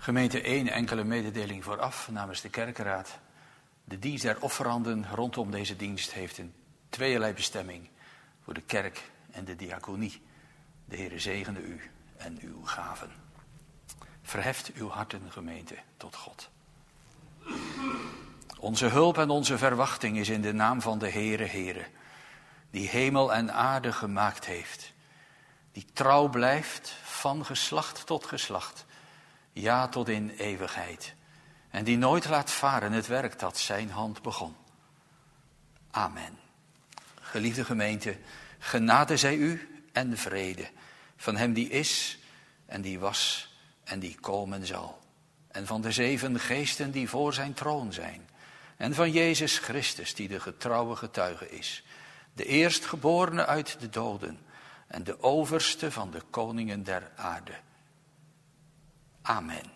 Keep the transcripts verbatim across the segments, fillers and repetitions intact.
Gemeente één, enkele mededeling vooraf namens de kerkenraad. De dienst der offeranden rondom deze dienst heeft een tweeërlei bestemming voor de kerk en de diaconie. De Heere zegene u en uw gaven. Verheft uw harten, gemeente, tot God. Onze hulp en onze verwachting is in de naam van de Heere, Heere, die hemel en aarde gemaakt heeft, die trouw blijft van geslacht tot geslacht, ja tot in eeuwigheid, en die nooit laat varen het werk dat zijn hand begon. Amen. Geliefde gemeente, genade zij u en vrede van hem die is en die was en die komen zal. En van de zeven geesten die voor zijn troon zijn. En van Jezus Christus die de getrouwe getuige is. De eerstgeborene uit de doden en de overste van de koningen der aarde. Amen.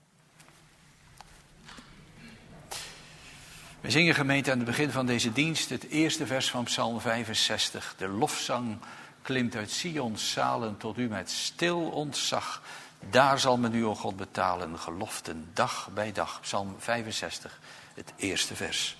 We zingen, gemeente, aan het begin van deze dienst het eerste vers van Psalm vijfenzestig. De lofzang klimt uit Sions zalen tot u met stil ontzag. Daar zal men u, o God, betalen, geloften dag bij dag. Psalm vijfenzestig, het eerste vers.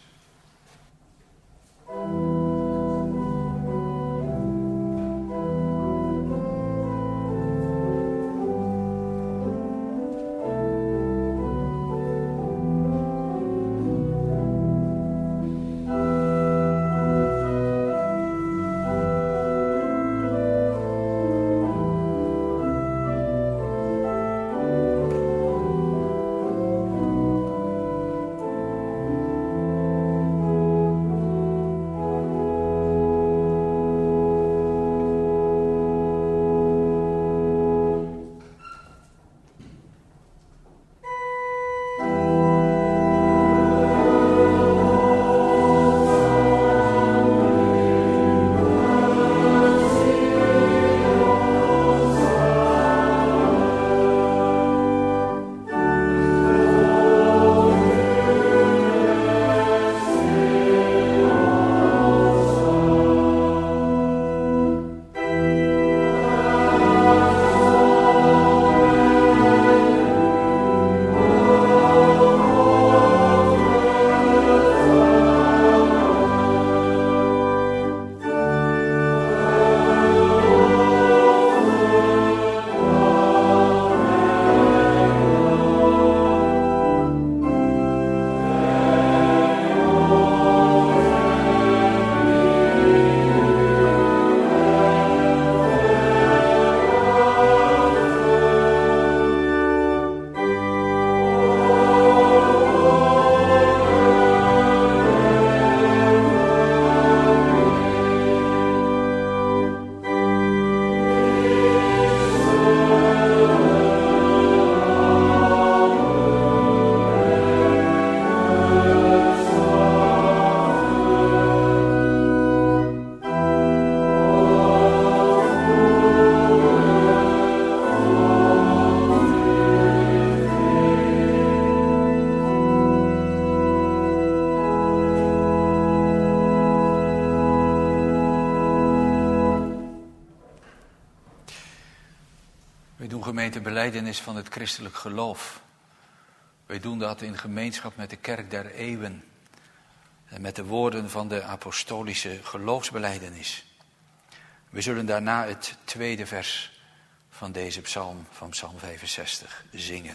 Belijdenis van het christelijk geloof. Wij doen dat in gemeenschap met de kerk der eeuwen. En met de woorden van de apostolische geloofsbelijdenis. We zullen daarna het tweede vers van deze psalm, van psalm vijfenzestig, zingen.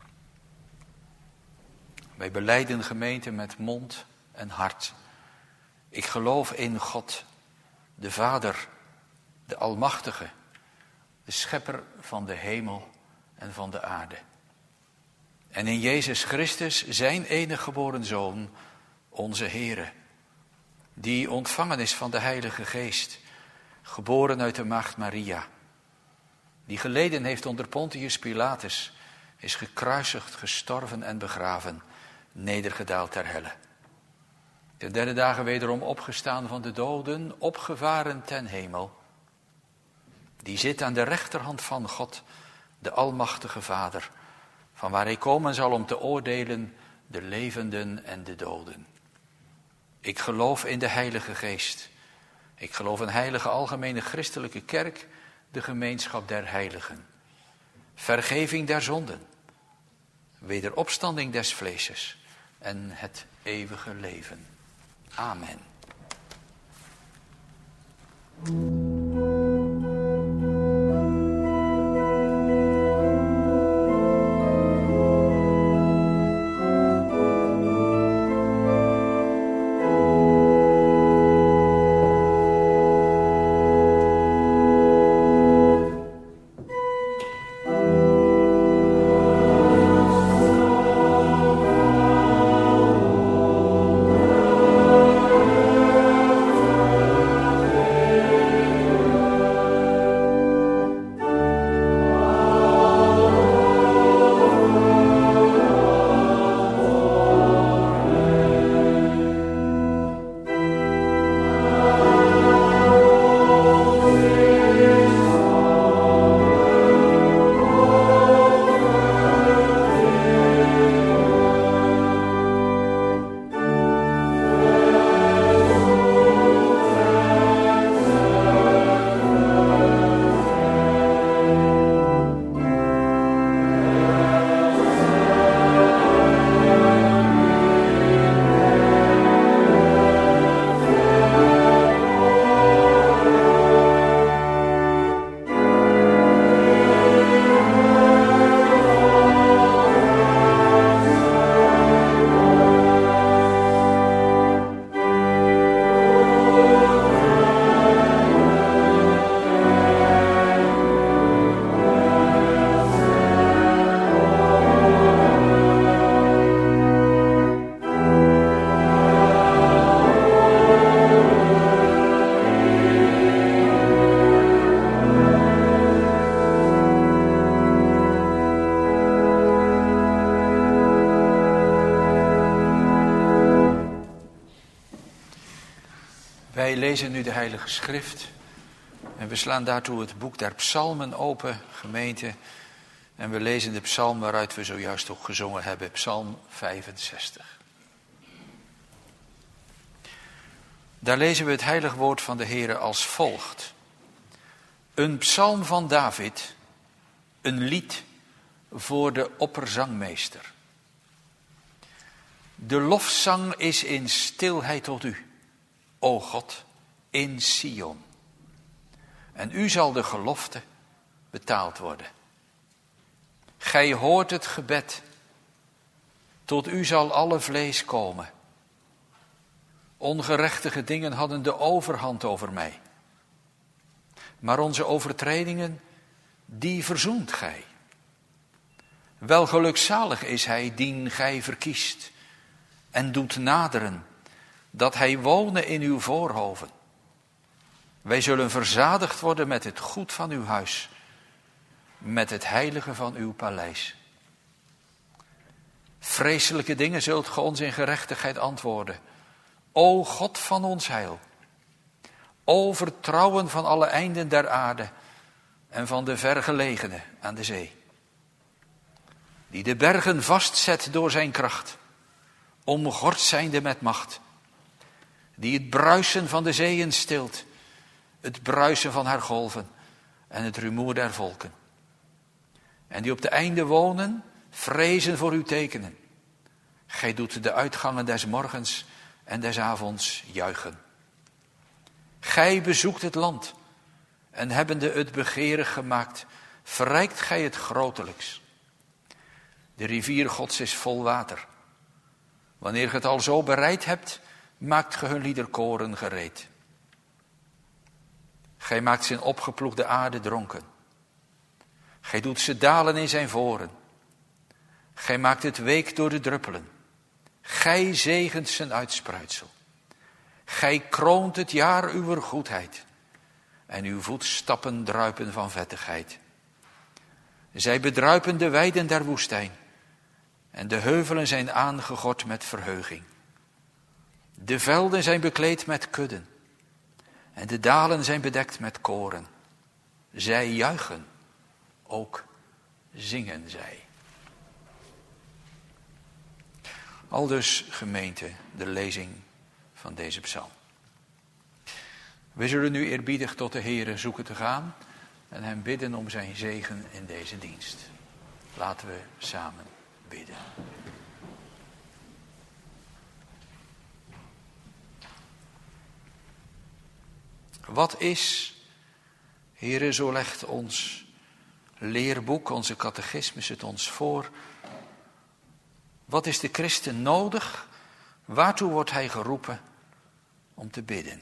Wij belijden, gemeente, met mond en hart. Ik geloof in God, de Vader, de Almachtige, de schepper van de hemel en van de aarde. En in Jezus Christus, zijn enige geboren Zoon, onze Heere, die ontvangen is van de Heilige Geest, geboren uit de maagd Maria, die geleden heeft onder Pontius Pilatus, is gekruisigd, gestorven en begraven, nedergedaald ter helle. De derde dagen wederom opgestaan van de doden, opgevaren ten hemel. Die zit aan de rechterhand van God, de Almachtige Vader, van waar hij komen zal om te oordelen de levenden en de doden. Ik geloof in de Heilige Geest. Ik geloof in heilige algemene christelijke kerk, de gemeenschap der heiligen. Vergeving der zonden. wederopstanding des vleeses en het eeuwige leven. Amen. Wij lezen nu de Heilige Schrift en we slaan daartoe het boek der Psalmen open, gemeente. En we lezen de psalm waaruit we zojuist ook gezongen hebben, Psalm vijfenzestig. Daar lezen we het heilig woord van de Heere als volgt. Een psalm van David, een lied voor de opperzangmeester. De lofzang is in stilheid tot u, o God, in Sion. En u zal de gelofte betaald worden. Gij hoort het gebed, tot u zal alle vlees komen. Ongerechtige dingen hadden de overhand over mij. Maar onze overtredingen, die verzoent gij. Wel gelukzalig is hij, dien gij verkiest en doet naderen, dat hij wonen in uw voorhoven. Wij zullen verzadigd worden met het goed van uw huis, met het heilige van uw paleis. Vreselijke dingen zult ge ons in gerechtigheid antwoorden. O God van ons heil. O vertrouwen van alle einden der aarde en van de vergelegenen aan de zee. Die de bergen vastzet door zijn kracht, omgord zijnde met macht. Die het bruisen van de zeeën stilt, het bruisen van haar golven en het rumoer der volken. En die op de einde wonen, vrezen voor uw tekenen. Gij doet de uitgangen des morgens en des avonds juichen. Gij bezoekt het land en hebbende het begeerig gemaakt, verrijkt gij het grotelijks. De rivier Gods is vol water. Wanneer ge het al zo bereid hebt, maakt ge hun liederkoren gereed. Gij maakt zijn opgeploegde aarde dronken. Gij doet ze dalen in zijn voren. Gij maakt het week door de druppelen. Gij zegent zijn uitspruitsel. Gij kroont het jaar uwer goedheid. En uw voetstappen druipen van vettigheid. Zij bedruipen de weiden der woestijn. En de heuvelen zijn aangegord met verheuging. De velden zijn bekleed met kudden. En de dalen zijn bedekt met koren. Zij juichen, ook zingen zij. Aldus, gemeente, de lezing van deze psalm. We zullen nu eerbiedig tot de Heere zoeken te gaan en hem bidden om zijn zegen in deze dienst. Laten we samen bidden. Wat is, Heere, zo legt ons leerboek, onze catechismus het ons voor. Wat is de christen nodig? Waartoe wordt hij geroepen om te bidden?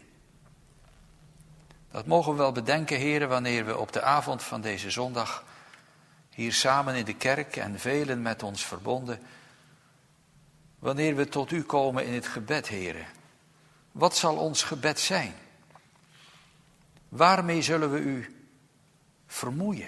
Dat mogen we wel bedenken, Heere, wanneer we op de avond van deze zondag hier samen in de kerk en velen met ons verbonden, wanneer we tot u komen in het gebed, Heere. Wat zal ons gebed zijn? Waarmee zullen we u vermoeien?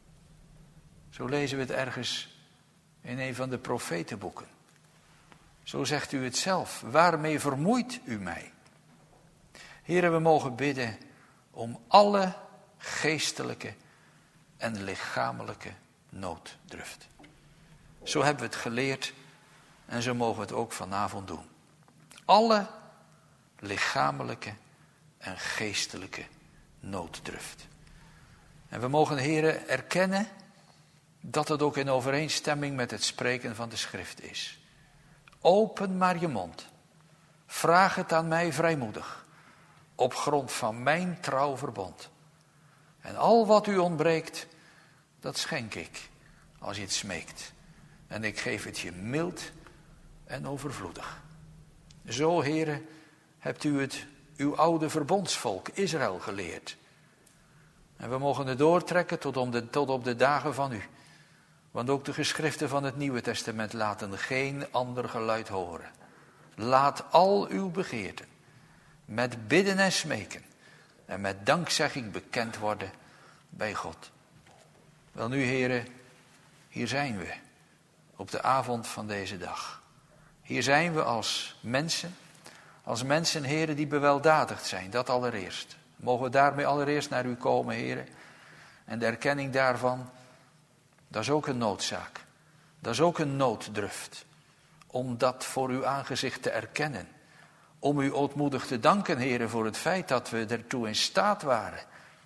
Zo lezen we het ergens in een van de profetenboeken. Zo zegt u het zelf. Waarmee vermoeit u mij? Heren, we mogen bidden om alle geestelijke en lichamelijke nooddruft. Zo hebben we het geleerd en zo mogen we het ook vanavond doen. Alle lichamelijke en geestelijke nooddruft. En we mogen, Heren, erkennen dat het ook in overeenstemming met het spreken van de schrift is. Open maar je mond. Vraag het aan mij vrijmoedig. Op grond van mijn trouw verbond. En al wat u ontbreekt, dat schenk ik als je het smeekt. En ik geef het je mild en overvloedig. Zo, Heren, hebt u het uw oude verbondsvolk Israël geleerd. En we mogen het doortrekken tot, om de, tot op de dagen van u. Want ook de geschriften van het Nieuwe Testament laten geen ander geluid horen. Laat al uw begeerten met bidden en smeken en met dankzegging bekend worden bij God. Wel nu, heren, hier zijn we op de avond van deze dag. Hier zijn we als mensen, als mensen, heren, die beweldadigd zijn, dat allereerst. Mogen we daarmee allereerst naar u komen, heren. En de erkenning daarvan, dat is ook een noodzaak. Dat is ook een nooddruft. Om dat voor uw aangezicht te erkennen. Om u ootmoedig te danken, heren, voor het feit dat we ertoe in staat waren.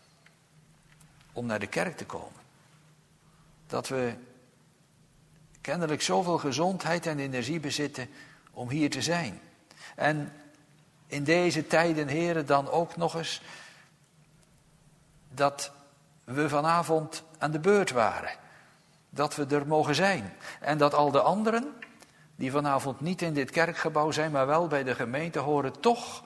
Om naar de kerk te komen. Dat we kennelijk zoveel gezondheid en energie bezitten om hier te zijn. En in deze tijden, heren, dan ook nog eens dat we vanavond aan de beurt waren. Dat we er mogen zijn. En dat al de anderen, die vanavond niet in dit kerkgebouw zijn, maar wel bij de gemeente horen, toch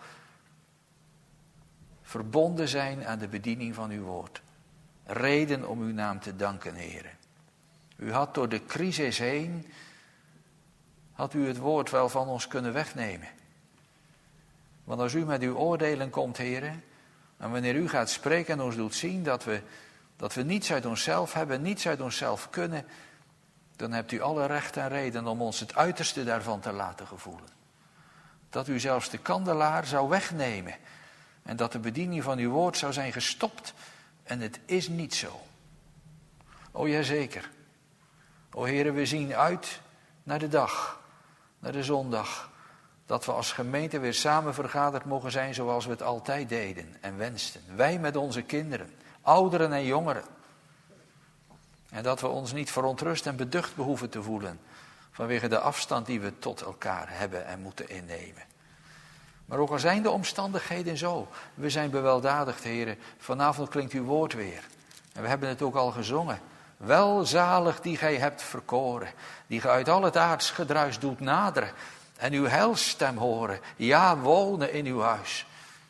verbonden zijn aan de bediening van uw woord. Reden om uw naam te danken, heren. U had door de crisis heen, had u het woord wel van ons kunnen wegnemen. Want als u met uw oordelen komt, heren, en wanneer u gaat spreken en ons doet zien dat we, dat we niets uit onszelf hebben, niets uit onszelf kunnen, dan hebt u alle recht en reden om ons het uiterste daarvan te laten gevoelen. Dat u zelfs de kandelaar zou wegnemen en dat de bediening van uw woord zou zijn gestopt. En het is niet zo. O jazeker. O heren, we zien uit naar de dag, naar de zondag, dat we als gemeente weer samen vergaderd mogen zijn zoals we het altijd deden en wensten. Wij met onze kinderen, ouderen en jongeren. En dat we ons niet verontrust en beducht behoeven te voelen vanwege de afstand die we tot elkaar hebben en moeten innemen. Maar ook al zijn de omstandigheden zo, we zijn beweldadigd, heren. Vanavond klinkt uw woord weer. En we hebben het ook al gezongen. Welzalig die gij hebt verkoren, die gij uit al het aards gedruis doet naderen en uw heilstem horen, ja, wonen in uw huis.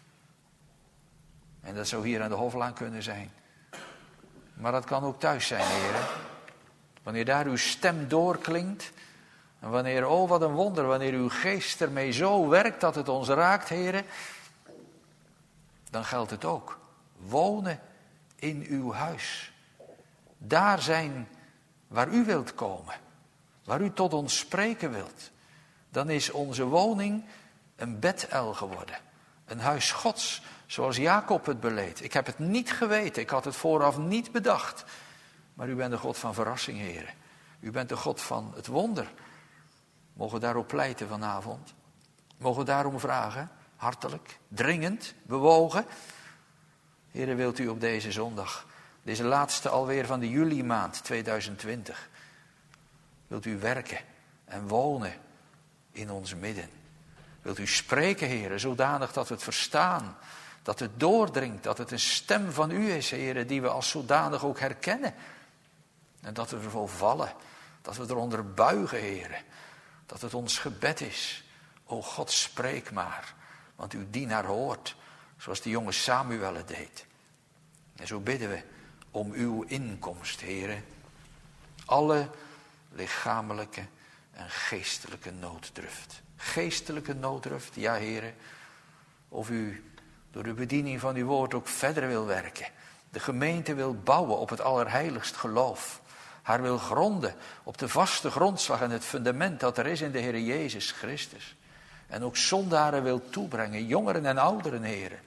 En dat zou hier aan de Hoflaan kunnen zijn. Maar dat kan ook thuis zijn, heren. Wanneer daar uw stem doorklinkt. En wanneer, oh wat een wonder, wanneer uw geest ermee zo werkt dat het ons raakt, heren. Dan geldt het ook. Wonen in uw huis. Daar zijn waar u wilt komen. Waar u tot ons spreken wilt. Dan is onze woning een Bethel geworden. Een huis Gods, zoals Jacob het beleed. Ik heb het niet geweten, ik had het vooraf niet bedacht. Maar u bent de God van verrassing, heren. U bent de God van het wonder. Mogen we daarop pleiten vanavond? Mogen we daarom vragen? Hartelijk, dringend, bewogen. Heren, wilt u op deze zondag, deze laatste alweer van de juli maand tweeduizend twintig... Wilt u werken en wonen in ons midden. Wilt u spreken, Heere, zodanig dat we het verstaan. Dat het doordringt, dat het een stem van u is, Heere, die we als zodanig ook herkennen. En dat we ervoor vallen, dat we eronder buigen, Heere. Dat het ons gebed is. O God, spreek maar, want uw dienaar hoort, zoals de jonge Samuel het deed. En zo bidden we om uw inkomst, Heere. Alle lichamelijke en geestelijke nooddruft. Geestelijke nooddruft, ja, Heere. Of u door de bediening van uw woord ook verder wil werken. De gemeente wil bouwen op het allerheiligst geloof. Haar wil gronden op de vaste grondslag en het fundament dat er is in de Heer Jezus Christus. En ook zondaren wil toebrengen, jongeren en ouderen, Heere.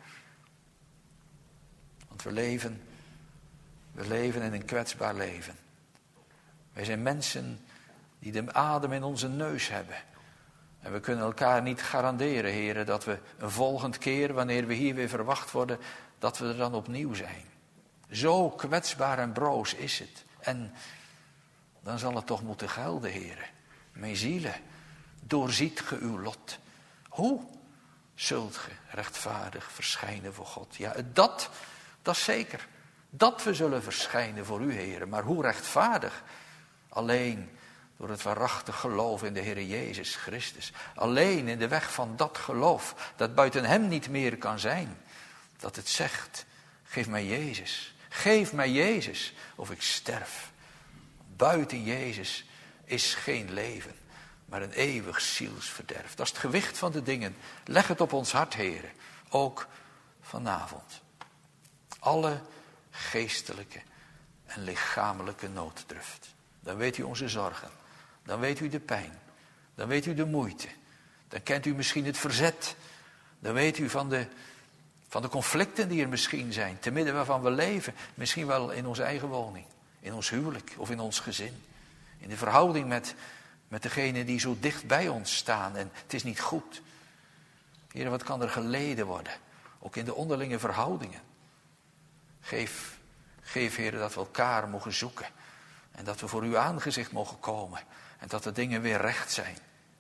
Want we leven, we leven in een kwetsbaar leven. Wij zijn mensen die de adem in onze neus hebben. En we kunnen elkaar niet garanderen, Heere, dat we een volgend keer, wanneer we hier weer verwacht worden, dat we er dan opnieuw zijn. Zo kwetsbaar en broos is het. En dan zal het toch moeten gelden, Heere. Mijn zielen, doorziet ge uw lot. Hoe zult ge rechtvaardig verschijnen voor God? Ja, dat, dat is zeker. Dat we zullen verschijnen voor u, Heere. Maar hoe rechtvaardig? Alleen door het waarachtig geloof in de Heer Jezus Christus. Alleen in de weg van dat geloof, dat buiten hem niet meer kan zijn. Dat het zegt, geef mij Jezus. Geef mij Jezus, of ik sterf. Buiten Jezus is geen leven, maar een eeuwig zielsverderf. Dat is het gewicht van de dingen. Leg het op ons hart, Heere, ook vanavond. Alle geestelijke en lichamelijke nooddruft. Dan weet u onze zorgen. Dan weet u de pijn. Dan weet u de moeite. Dan kent u misschien het verzet. Dan weet u van de, van de conflicten die er misschien zijn. Te midden waarvan we leven. Misschien wel in onze eigen woning. In ons huwelijk of in ons gezin. In de verhouding met, met degenen die zo dicht bij ons staan. En het is niet goed. Heer, wat kan er geleden worden? Ook in de onderlinge verhoudingen. Geef, geef Heer, dat we elkaar mogen zoeken. En dat we voor uw aangezicht mogen komen. En dat de dingen weer recht zijn.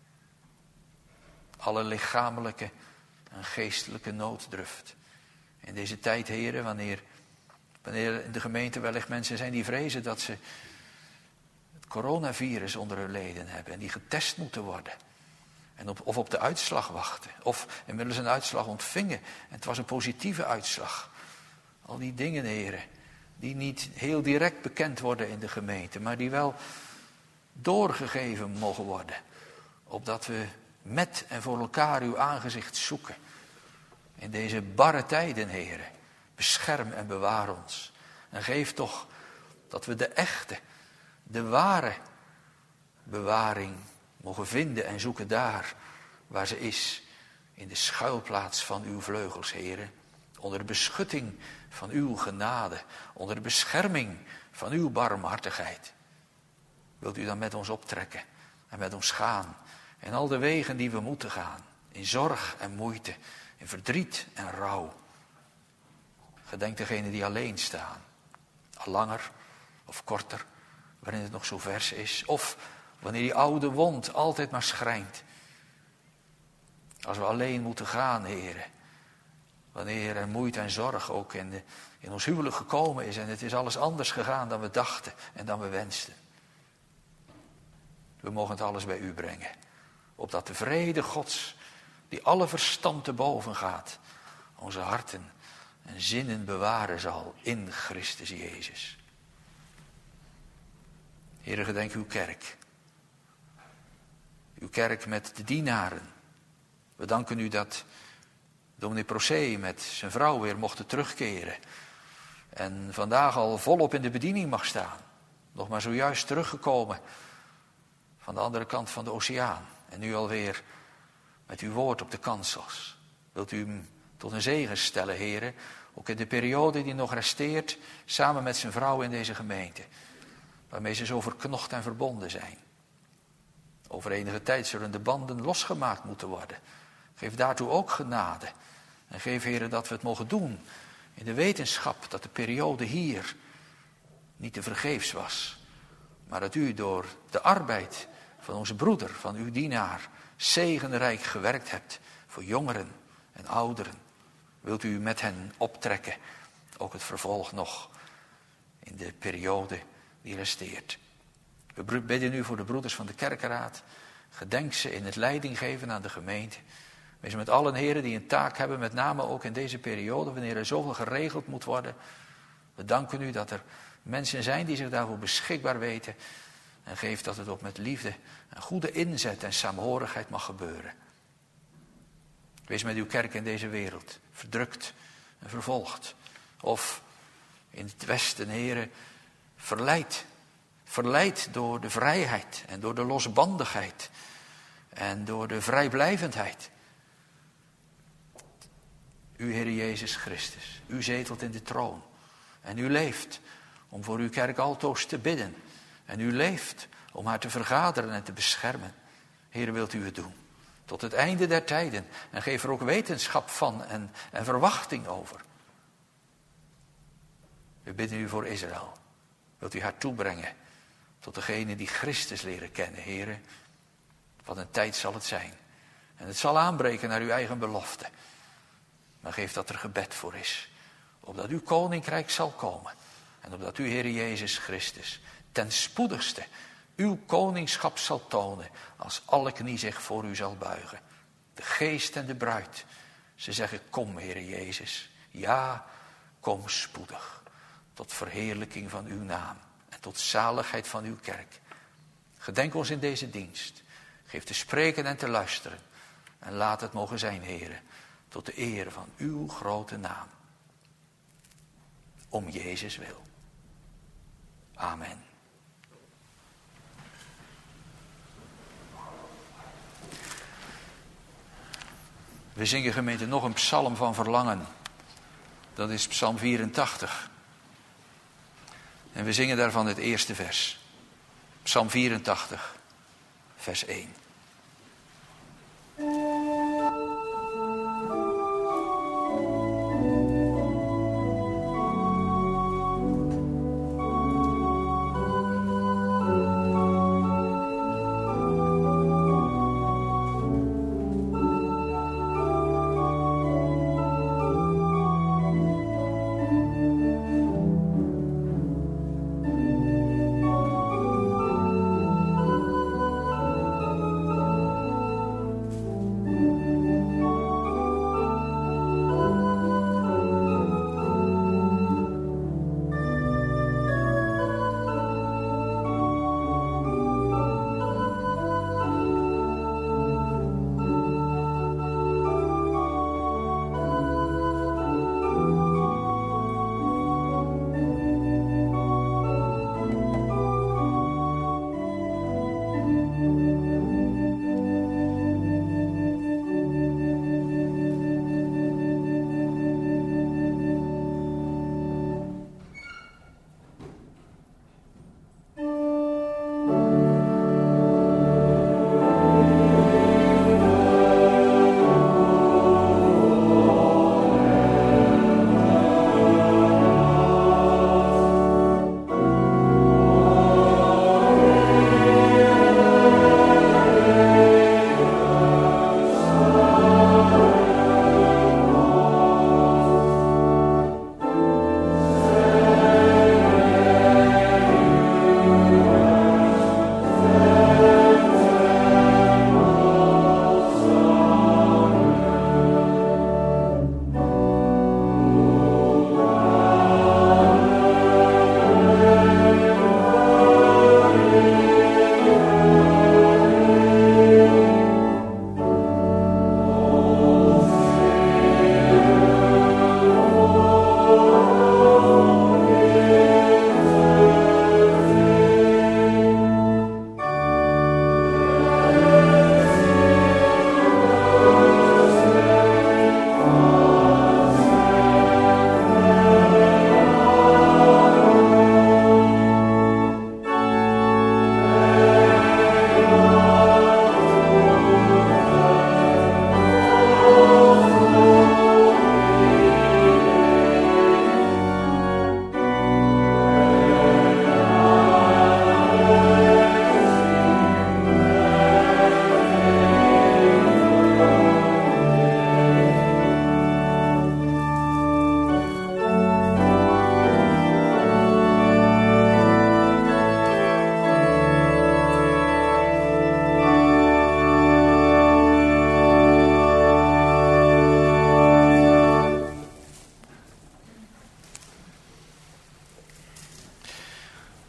Alle lichamelijke en geestelijke nooddruft. In deze tijd, heren, wanneer, wanneer in de gemeente wellicht mensen zijn die vrezen dat ze het coronavirus onder hun leden hebben. En die getest moeten worden. En op, of op de uitslag wachten. Of inmiddels een uitslag ontvingen. En het was een positieve uitslag. Al die dingen, heren. Die niet heel direct bekend worden in de gemeente. Maar die wel doorgegeven mogen worden. Opdat we met en voor elkaar uw aangezicht zoeken. In deze barre tijden, heren. Bescherm en bewaar ons. En geef toch dat we de echte, de ware bewaring mogen vinden en zoeken daar waar ze is. In de schuilplaats van uw vleugels, heren. Onder de beschutting van uw genade. Onder de bescherming van uw barmhartigheid. Wilt u dan met ons optrekken en met ons gaan. In al de wegen die we moeten gaan. In zorg en moeite. In verdriet en rouw. Gedenk degenen die alleen staan. Al langer of korter. Waarin het nog zo vers is. Of wanneer die oude wond altijd maar schrijnt. Als we alleen moeten gaan, heren. Wanneer er moeite en zorg ook in, de, in ons huwelijk gekomen is. En het is alles anders gegaan dan we dachten en dan we wensten. We mogen het alles bij u brengen. Opdat de vrede Gods, die alle verstand te boven gaat, onze harten en zinnen bewaren zal in Christus Jezus. Heere, gedenk uw kerk. Uw kerk met de dienaren. We danken u dat dominee Procé met zijn vrouw weer mochten terugkeren. En vandaag al volop in de bediening mag staan. Nog maar zojuist teruggekomen van de andere kant van de oceaan. En nu alweer met uw woord op de kansels. Wilt u hem tot een zegen stellen, heren. Ook in de periode die nog resteert, samen met zijn vrouw in deze gemeente. Waarmee ze zo verknocht en verbonden zijn. Over enige tijd zullen de banden losgemaakt moeten worden. Geef daartoe ook genade. En geef, heren, dat we het mogen doen in de wetenschap dat de periode hier niet te vergeefs was. Maar dat u door de arbeid van onze broeder, van uw dienaar, zegenrijk gewerkt hebt voor jongeren en ouderen. Wilt u met hen optrekken, ook het vervolg nog in de periode die resteert. We bidden u voor de broeders van de kerkenraad. Gedenk ze in het leiding geven aan de gemeente. Wees met allen heren die een taak hebben, met name ook in deze periode, wanneer er zoveel geregeld moet worden. We danken u dat er mensen zijn die zich daarvoor beschikbaar weten. En geef dat het ook met liefde en goede inzet en saamhorigheid mag gebeuren. Wees met uw kerk in deze wereld, verdrukt en vervolgd. Of in het Westen, heren, verleid. Verleid door de vrijheid en door de losbandigheid en door de vrijblijvendheid. U, Heer Jezus Christus, u zetelt in de troon. En u leeft om voor uw kerk altoos te bidden. En u leeft om haar te vergaderen en te beschermen. Heer, wilt u het doen. Tot het einde der tijden. En geef er ook wetenschap van en, en verwachting over. We bidden u voor Israël. Wilt u haar toebrengen tot degene die Christus leren kennen, Heer. Wat een tijd zal het zijn. En het zal aanbreken naar uw eigen belofte. Maar geef dat er gebed voor is. Opdat uw koninkrijk zal komen. En opdat u, Heer Jezus Christus, ten spoedigste uw koningschap zal tonen. Als alle knie zich voor u zal buigen. De geest en de bruid. Ze zeggen, kom, Heer Jezus. Ja, kom spoedig. Tot verheerlijking van uw naam. En tot zaligheid van uw kerk. Gedenk ons in deze dienst. Geef te spreken en te luisteren. En laat het mogen zijn, Heer. Tot de eer van uw grote naam. Om Jezus wil. Amen. We zingen, gemeente, nog een psalm van verlangen. Dat is psalm vierentachtig. En we zingen daarvan het eerste vers. Psalm vierentachtig, vers één.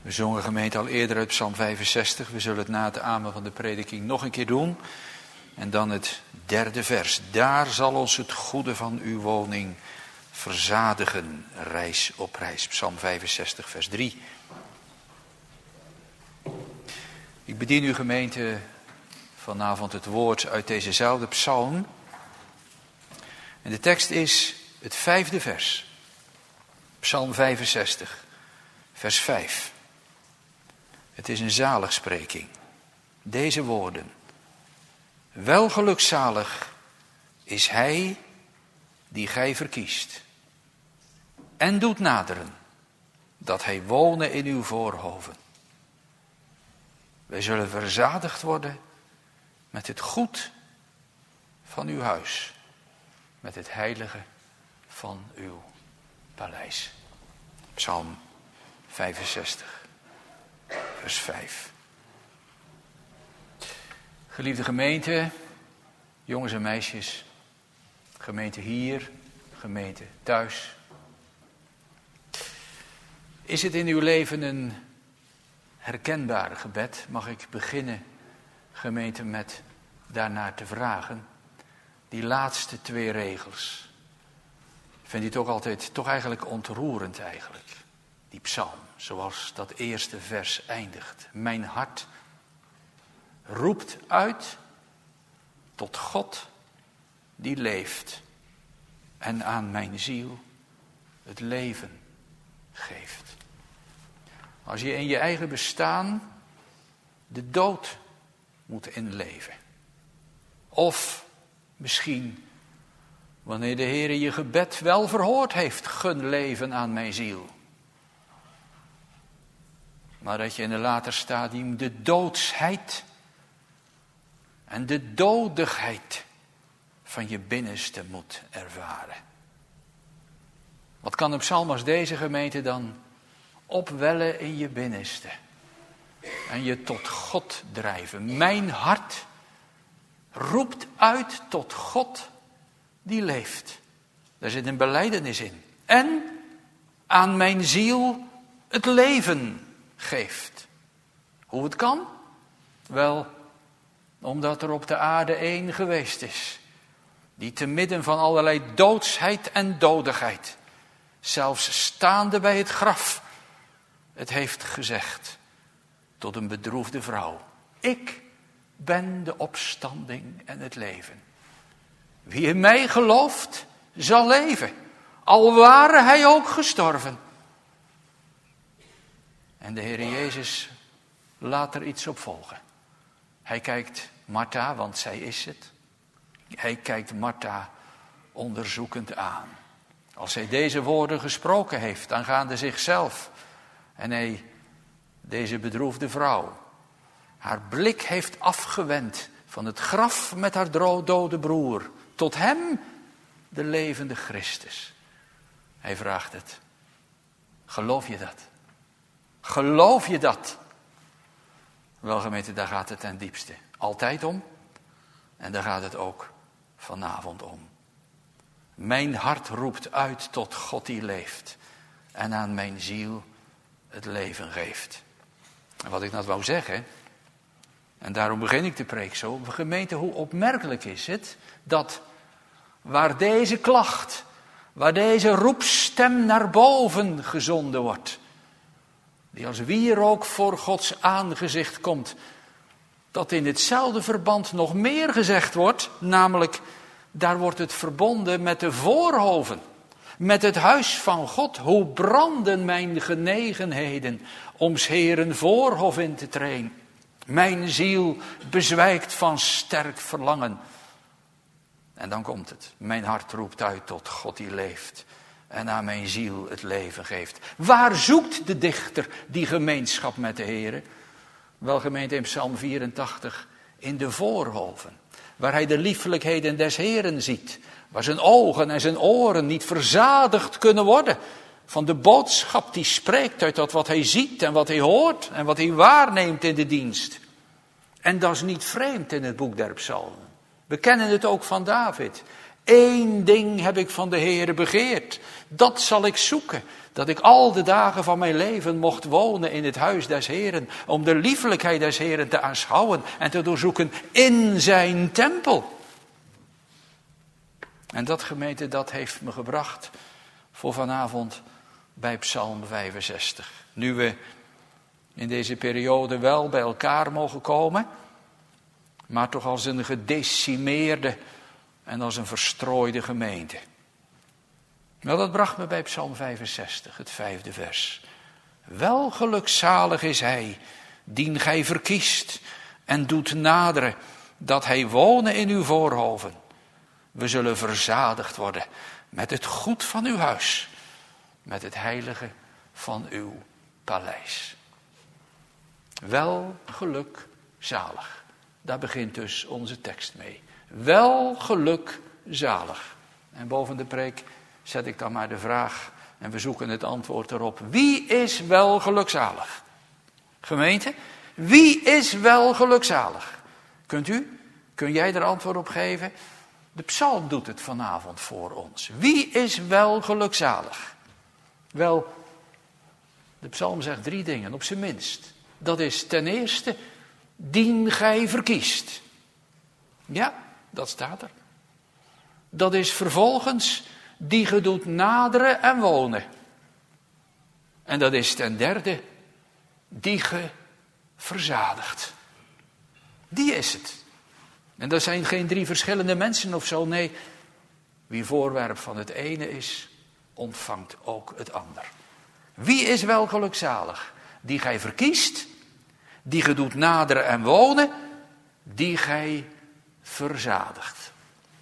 We zongen gemeente al eerder uit Psalm vijfenzestig. We zullen het na het amen van de prediking nog een keer doen. En dan het derde vers. Daar zal ons het goede van uw woning verzadigen, reis op reis. Psalm vijfenzestig, vers drie. Ik bedien uw gemeente vanavond het woord uit dezezelfde psalm. En de tekst is het vijfde vers. Psalm vijfenzestig, vers vijf. Het is een zaligspreking. Deze woorden. Welgelukzalig is hij die gij verkiest. En doet naderen, dat hij wonen in uw voorhoven. Wij zullen verzadigd worden met het goed van uw huis. Met het heilige van uw paleis. Psalm vijfenzestig, vers vijf. Geliefde gemeente, jongens en meisjes, gemeente hier, gemeente thuis. Is het in uw leven een herkenbaar gebed? Mag ik beginnen, gemeente, met daarnaar te vragen? Die laatste twee regels. Vind je toch altijd, toch eigenlijk ontroerend eigenlijk. Die psalm, zoals dat eerste vers eindigt. Mijn hart roept uit tot God die leeft en aan mijn ziel het leven geeft. Als je in je eigen bestaan de dood moet inleven. Of misschien wanneer de Heer je gebed wel verhoord heeft, gun leven aan mijn ziel. Maar dat je in een later stadium de doodsheid en de dodigheid van je binnenste moet ervaren. Wat kan een psalm als deze, gemeente, dan opwellen in je binnenste en je tot God drijven? Mijn hart roept uit tot God die leeft. Daar zit een belijdenis in. En aan mijn ziel het leven geeft. Hoe het kan? Wel, omdat er op de aarde één geweest is, die te midden van allerlei doodsheid en dodigheid, zelfs staande bij het graf, het heeft gezegd tot een bedroefde vrouw: ik ben de opstanding en het leven. Wie in mij gelooft, zal leven, al ware hij ook gestorven. En de Heer Jezus laat er iets op volgen. Hij kijkt Martha, want zij is het. Hij kijkt Martha onderzoekend aan. Als hij deze woorden gesproken heeft aangaande zichzelf. En hij, deze bedroefde vrouw, haar blik heeft afgewend van het graf met haar dode broer. Tot hem, de levende Christus. Hij vraagt het. Geloof je dat? Geloof je dat? Wel gemeente, daar gaat het ten diepste altijd om. En daar gaat het ook vanavond om. Mijn hart roept uit tot God die leeft. En aan mijn ziel het leven geeft. En wat ik net wou zeggen. En daarom begin ik de preek zo. Gemeente, hoe opmerkelijk is het dat waar deze klacht, waar deze roepstem naar boven gezonden wordt, die als wierook voor Gods aangezicht komt, dat in hetzelfde verband nog meer gezegd wordt, namelijk daar wordt het verbonden met de voorhoven, met het huis van God. Hoe branden mijn genegenheden om 's Heeren voorhof in te treden. Mijn ziel bezwijkt van sterk verlangen. En dan komt het. Mijn hart roept uit tot God die leeft en aan mijn ziel het leven geeft. Waar zoekt de dichter die gemeenschap met de Heere? Wel, gemeente, in Psalm vierentachtig, in de voorhoven, waar hij de liefelijkheden des Heeren ziet, waar zijn ogen en zijn oren niet verzadigd kunnen worden van de boodschap die spreekt uit dat wat hij ziet en wat hij hoort en wat hij waarneemt in de dienst. En dat is niet vreemd in het boek der Psalmen. We kennen het ook van David. Eén ding heb ik van de Heere begeerd. Dat zal ik zoeken. Dat ik al de dagen van mijn leven mocht wonen in het huis des Heeren. Om de liefelijkheid des Heeren te aanschouwen en te doorzoeken in zijn tempel. En dat, gemeente, dat heeft me gebracht voor vanavond bij Psalm vijfenzestig. Nu we in deze periode wel bij elkaar mogen komen, maar toch als een gedecimeerde en als een verstrooide gemeente. Wel, dat bracht me bij Psalm vijfenzestig, het vijfde vers. Wel gelukzalig is hij, dien gij verkiest en doet naderen, dat hij wonen in uw voorhoven. We zullen verzadigd worden met het goed van uw huis, met het heilige van uw paleis. Wel gelukzalig. Daar begint dus onze tekst mee. Wel gelukzalig. En boven de preek zet ik dan maar de vraag en we zoeken het antwoord erop. Wie is wel gelukzalig? Gemeente, wie is wel gelukzalig? Kunt u? Kun jij er antwoord op geven? De psalm doet het vanavond voor ons. Wie is wel gelukzalig? Wel, de psalm zegt drie dingen, op zijn minst. Dat is ten eerste, dien gij verkiest. Ja, dat staat er. Dat is vervolgens, die ge doet naderen en wonen. En dat is ten derde, die ge verzadigt. Die is het. En dat zijn geen drie verschillende mensen of zo, nee. Wie voorwerp van het ene is, ontvangt ook het ander. Wie is wel gelukzalig? Die gij verkiest, die ge doet naderen en wonen, die gij verzadigt.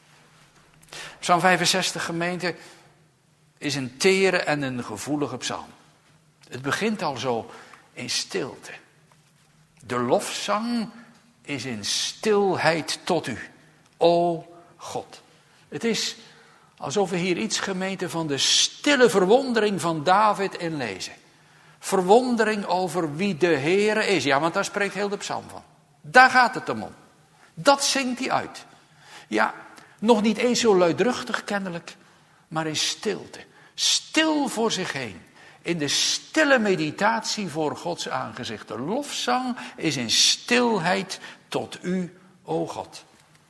Psalm vijfenzestig, gemeente, is een tere en een gevoelige psalm. Het begint al zo in stilte. De lofzang is in stilheid tot u, o God. Het is alsof we hier iets, gemeente, van de stille verwondering van David in lezen. Verwondering over wie de Heere is. Ja, want daar spreekt heel de psalm van. Daar gaat het om. Dat zingt hij uit. Ja, nog niet eens zo luidruchtig kennelijk, maar in stilte. Stil voor zich heen. In de stille meditatie voor Gods aangezicht. De lofzang is in stilheid tot u, o God.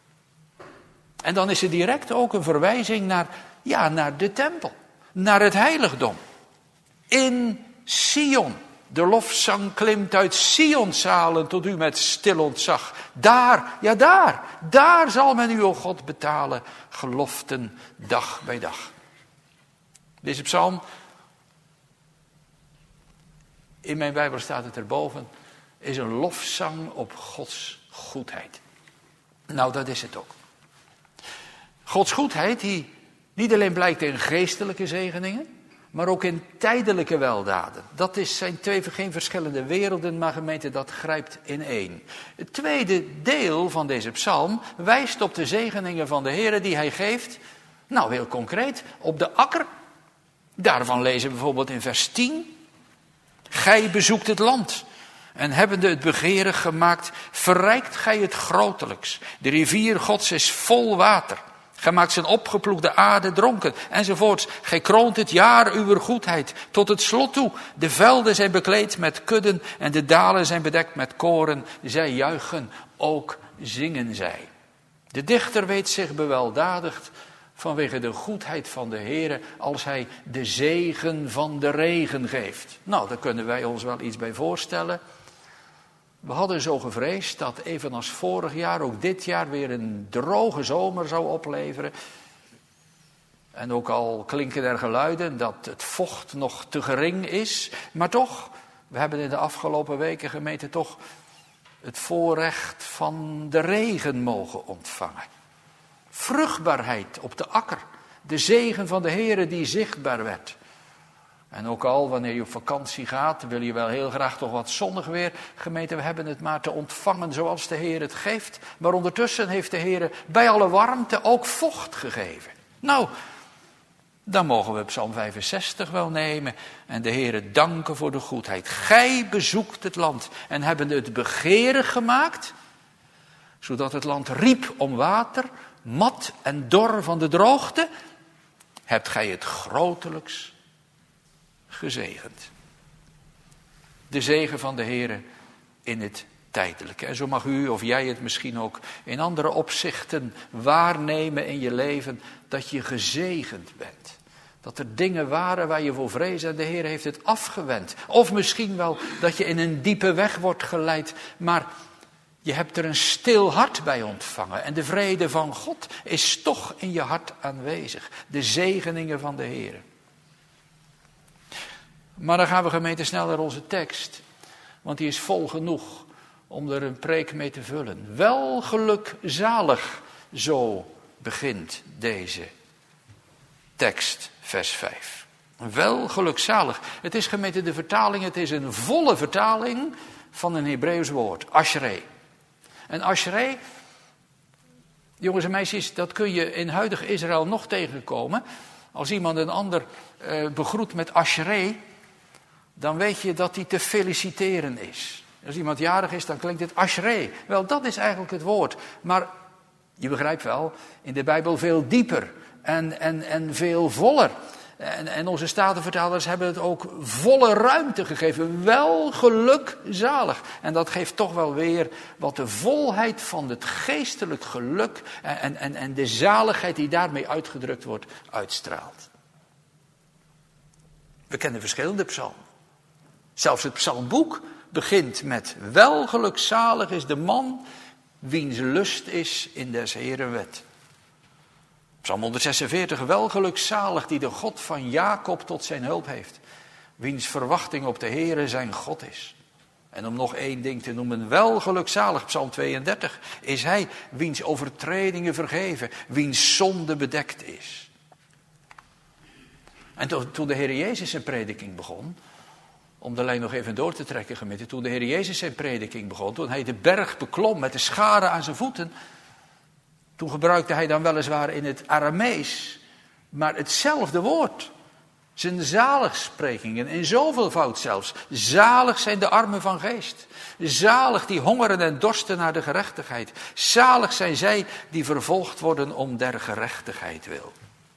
En dan is er direct ook een verwijzing naar, ja, naar de tempel. Naar het heiligdom. In Sion. De lofzang klimt uit Sionszalen tot u met stil ontzag. Daar, ja daar, daar zal men u, o God, betalen geloften dag bij dag. Deze psalm, in mijn Bijbel staat het erboven, is een lofzang op Gods goedheid. Nou, dat is het ook. Gods goedheid die niet alleen blijkt in geestelijke zegeningen, maar ook in tijdelijke weldaden. Dat is, zijn twee geen verschillende werelden, maar gemeente, dat grijpt in één. Het tweede deel van deze psalm wijst op de zegeningen van de Heere die hij geeft. Nou, heel concreet, op de akker. Daarvan lezen we bijvoorbeeld in vers tien. Gij bezoekt het land en hebbende het begeerig gemaakt, verrijkt gij het grotelijks. De rivier Gods is vol water. Gij maakt zijn opgeploegde aarde dronken, enzovoorts. Gij kroont het jaar uwer goedheid tot het slot toe. De velden zijn bekleed met kudden en de dalen zijn bedekt met koren. Zij juichen, ook zingen zij. De dichter weet zich beweldadigd vanwege de goedheid van de Heere als hij de zegen van de regen geeft. Nou, daar kunnen wij ons wel iets bij voorstellen. We hadden zo gevreesd dat evenals vorig jaar ook dit jaar weer een droge zomer zou opleveren. En ook al klinken er geluiden dat het vocht nog te gering is. Maar toch, we hebben in de afgelopen weken, gemeente, toch het voorrecht van de regen mogen ontvangen. Vruchtbaarheid op de akker. De zegen van de Heere die zichtbaar werd. En ook al wanneer je op vakantie gaat, wil je wel heel graag toch wat zonnig weer. Gemeente, we hebben het maar te ontvangen zoals de Heer het geeft. Maar ondertussen heeft de Heer bij alle warmte ook vocht gegeven. Nou, dan mogen we Psalm vijfenzestig wel nemen en de Heer danken voor de goedheid. Gij bezoekt het land en hebben het begeerig gemaakt, zodat het land riep om water. mat en dor van de droogte, hebt gij het grotelijks gezegend. De zegen van de Heere in het tijdelijke. En zo mag u of jij het misschien ook in andere opzichten waarnemen in je leven, dat je gezegend bent. Dat er dingen waren waar je voor vrees en de Heer heeft het afgewend. Of misschien wel dat je in een diepe weg wordt geleid, maar je hebt er een stil hart bij ontvangen. En de vrede van God is toch in je hart aanwezig. De zegeningen van de Heer. Maar dan gaan we gemeente snel naar onze tekst. Want die is vol genoeg om er een preek mee te vullen. Welgelukzalig, zo begint deze tekst, vers vijf. Welgelukzalig. Het is gemeente de vertaling, het is een volle vertaling van een Hebreeuws woord, ashrei. En ashrei, jongens en meisjes, dat kun je in huidig Israël nog tegenkomen. Als iemand een ander uh, begroet met ashrei, dan weet je dat hij te feliciteren is. Als iemand jarig is, dan klinkt het ashrei. Wel, dat is eigenlijk het woord. Maar je begrijpt wel, in de Bijbel veel dieper en, en, en veel voller. En, en onze statenvertalers hebben het ook volle ruimte gegeven. Welgelukzalig. En dat geeft toch wel weer wat de volheid van het geestelijk geluk en, en, en de zaligheid die daarmee uitgedrukt wordt, uitstraalt. We kennen verschillende psalmen. Zelfs het psalmboek begint met welgelukzalig is de man wiens lust is in des Heeren wet. Psalm honderdzesenveertig, welgelukzalig die de God van Jacob tot zijn hulp heeft. Wiens verwachting op de Heere zijn God is. En om nog één ding te noemen, welgelukzalig, Psalm tweeëndertig, is hij wiens overtredingen vergeven, wiens zonde bedekt is. En toen de Heer Jezus zijn prediking begon, om de lijn nog even door te trekken gemeente, toen de Heer Jezus zijn prediking begon, toen hij de berg beklom met de scharen aan zijn voeten, toen gebruikte hij dan weliswaar in het Aramees, maar hetzelfde woord. Zijn zaligsprekingen, in zoveel fout zelfs. Zalig zijn de armen van geest. Zalig die hongeren en dorsten naar de gerechtigheid. Zalig zijn zij die vervolgd worden om der gerechtigheid wil.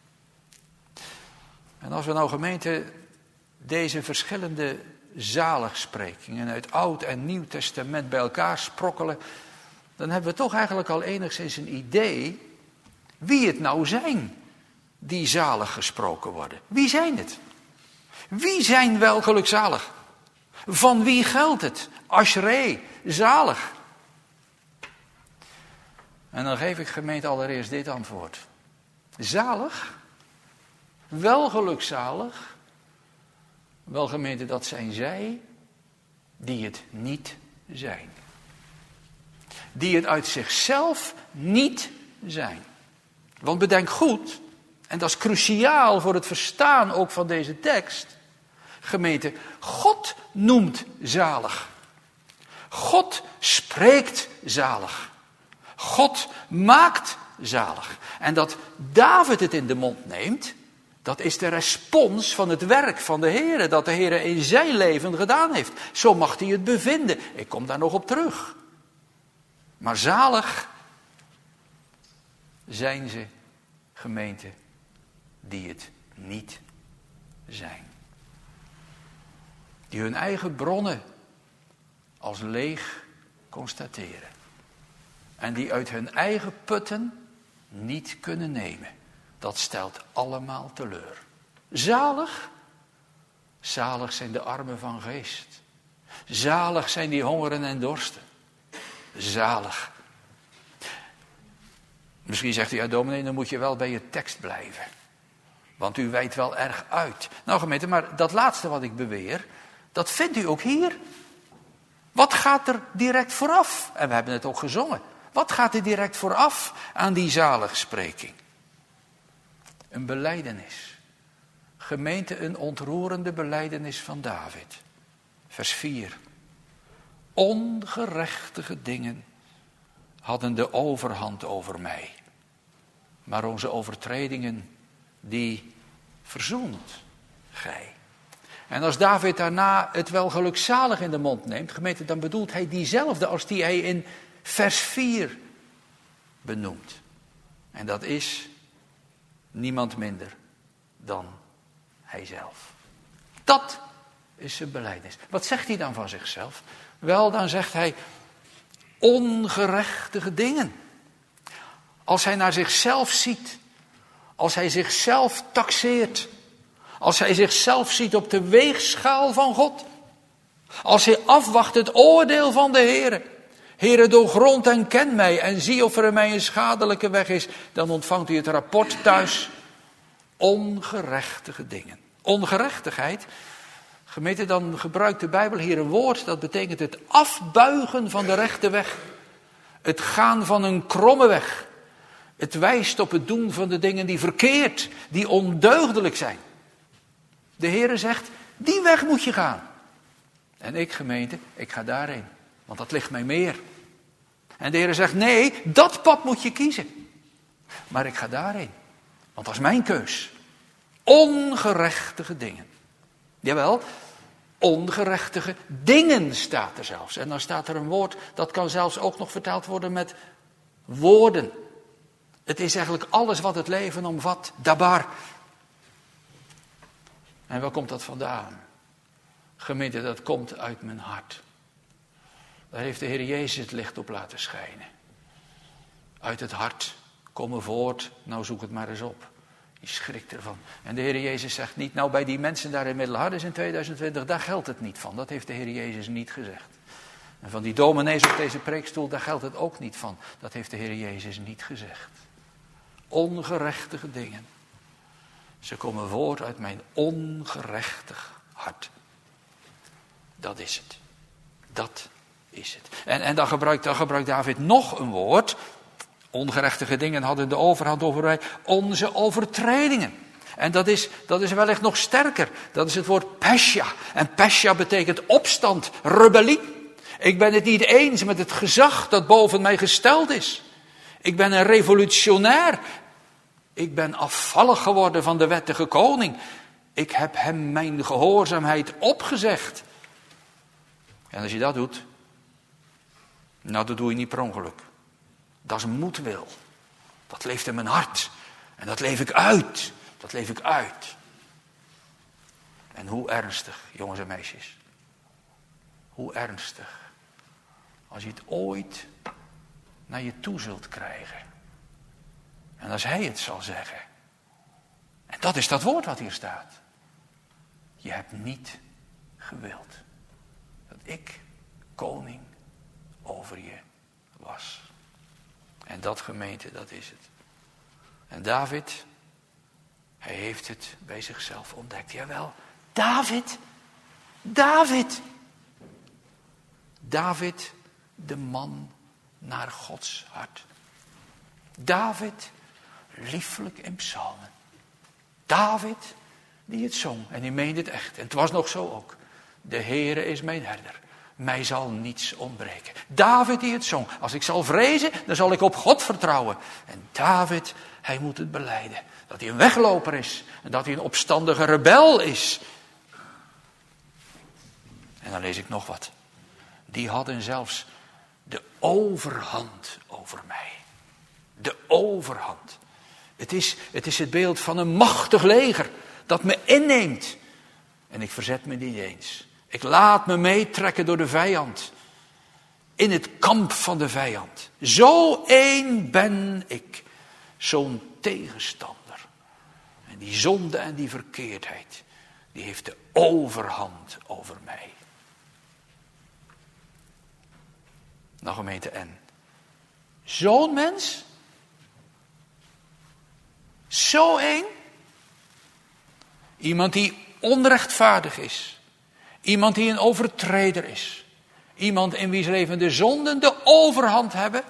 En als we nou gemeente deze verschillende zaligsprekingen uit Oud en Nieuw Testament bij elkaar sprokkelen, dan hebben we toch eigenlijk al enigszins een idee wie het nou zijn die zalig gesproken worden. Wie zijn het? Wie zijn wel gelukzalig? Van wie geldt het? Ashrei, zalig. En dan geef ik gemeente allereerst dit antwoord. Zalig? Wel gelukzalig? Wel gemeente, dat zijn zij die het niet zijn. Die het uit zichzelf niet zijn. Want bedenk goed, en dat is cruciaal voor het verstaan ook van deze tekst. Gemeente, God noemt zalig. God spreekt zalig. God maakt zalig. En dat David het in de mond neemt, dat is de respons van het werk van de Heer, dat de Heer in zijn leven gedaan heeft. Zo mag hij het bevinden. Ik kom daar nog op terug. Maar zalig zijn ze, gemeente, die het niet zijn. Die hun eigen bronnen als leeg constateren. En die uit hun eigen putten niet kunnen nemen. Dat stelt allemaal teleur. Zalig, zalig zijn de armen van geest. Zalig zijn die hongeren en dorsten. Zalig. Misschien zegt u, ja dominee, dan moet je wel bij je tekst blijven. Want u wijdt wel erg uit. Nou gemeente, maar dat laatste wat ik beweer, dat vindt u ook hier. Wat gaat er direct vooraf? En we hebben het ook gezongen. Wat gaat er direct vooraf aan die zaligspreking? Een belijdenis. Gemeente, een ontroerende belijdenis van David. Vers vier. Ongerechtige dingen hadden de overhand over mij. Maar onze overtredingen, die verzoent gij. En als David daarna het wel gelukzalig in de mond neemt, gemeente, dan bedoelt hij diezelfde als die hij in vers vier benoemt. En dat is niemand minder dan hijzelf. Dat is zijn belijdenis. Wat zegt hij dan van zichzelf? Wel, dan zegt hij ongerechtige dingen. Als hij naar zichzelf ziet, als hij zichzelf taxeert, als hij zichzelf ziet op de weegschaal van God, als hij afwacht het oordeel van de Heere. Heere, doorgrond en ken mij en zie of er in mij een schadelijke weg is, dan ontvangt hij het rapport thuis. Ongerechtige dingen. Ongerechtigheid, gemeente, dan gebruikt de Bijbel hier een woord, dat betekent het afbuigen van de rechte weg. Het gaan van een kromme weg. Het wijst op het doen van de dingen die verkeerd, die ondeugdelijk zijn. De Heere zegt, die weg moet je gaan. En ik, gemeente, ik ga daarheen, want dat ligt mij meer. En de Heere zegt, nee, dat pad moet je kiezen. Maar ik ga daarheen, want dat is mijn keus. Ongerechtige dingen. Jawel, ongerechtige dingen staat er zelfs. En dan staat er een woord, dat kan zelfs ook nog vertaald worden met woorden. Het is eigenlijk alles wat het leven omvat, dabar. En waar komt dat vandaan? Gemeente, dat komt uit mijn hart. Daar heeft de Heer Jezus het licht op laten schijnen. Uit het hart komen voort, nou zoek het maar eens op. Je schrikt ervan. En de Heer Jezus zegt niet, nou bij die mensen daar in Middelharnis in tweeduizend twintig, daar geldt het niet van. Dat heeft de Heer Jezus niet gezegd. En van die dominees op deze preekstoel, daar geldt het ook niet van. Dat heeft de Heer Jezus niet gezegd. Ongerechtige dingen. Ze komen voort uit mijn ongerechtig hart. Dat is het. Dat is het. En, en dan, gebruikt, dan gebruikt David nog een woord. Ongerechtige dingen hadden de overhand over wij. Onze overtredingen. En dat is, dat is wellicht nog sterker. Dat is het woord pesha. En pesha betekent opstand, rebellie. Ik ben het niet eens met het gezag dat boven mij gesteld is. Ik ben een revolutionair. Ik ben afvallig geworden van de wettige koning. Ik heb hem mijn gehoorzaamheid opgezegd. En als je dat doet, nou dat doe je niet per ongeluk. Dat is moedwil. Dat leeft in mijn hart. En dat leef ik uit. Dat leef ik uit. En hoe ernstig, jongens en meisjes. Hoe ernstig. Als je het ooit naar je toe zult krijgen. En als hij het zal zeggen. En dat is dat woord wat hier staat. Je hebt niet gewild dat ik koning over je was. En dat, gemeente, dat is het. En David, hij heeft het bij zichzelf ontdekt. Jawel, David, David. David, de man naar Gods hart. David, lieflijk in psalmen. David, die het zong en die meende het echt. En het was nog zo ook. De Heere is mijn herder. Mij zal niets ontbreken. David die het zong. Als ik zal vrezen, dan zal ik op God vertrouwen. En David, hij moet het belijden. Dat hij een wegloper is. En dat hij een opstandige rebel is. En dan lees ik nog wat. Die hadden zelfs de overhand over mij. De overhand. Het is, het is het beeld van een machtig leger. Dat me inneemt. En ik verzet me niet eens. Ik laat me meetrekken door de vijand. In het kamp van de vijand. Zo één ben ik. Zo'n tegenstander. En die zonde en die verkeerdheid. Die heeft de overhand over mij. Nou, gemeente, en zo'n mens. Zo één. Iemand die onrechtvaardig is. Iemand die een overtreder is. Iemand in wie's leven de zonden de overhand hebben.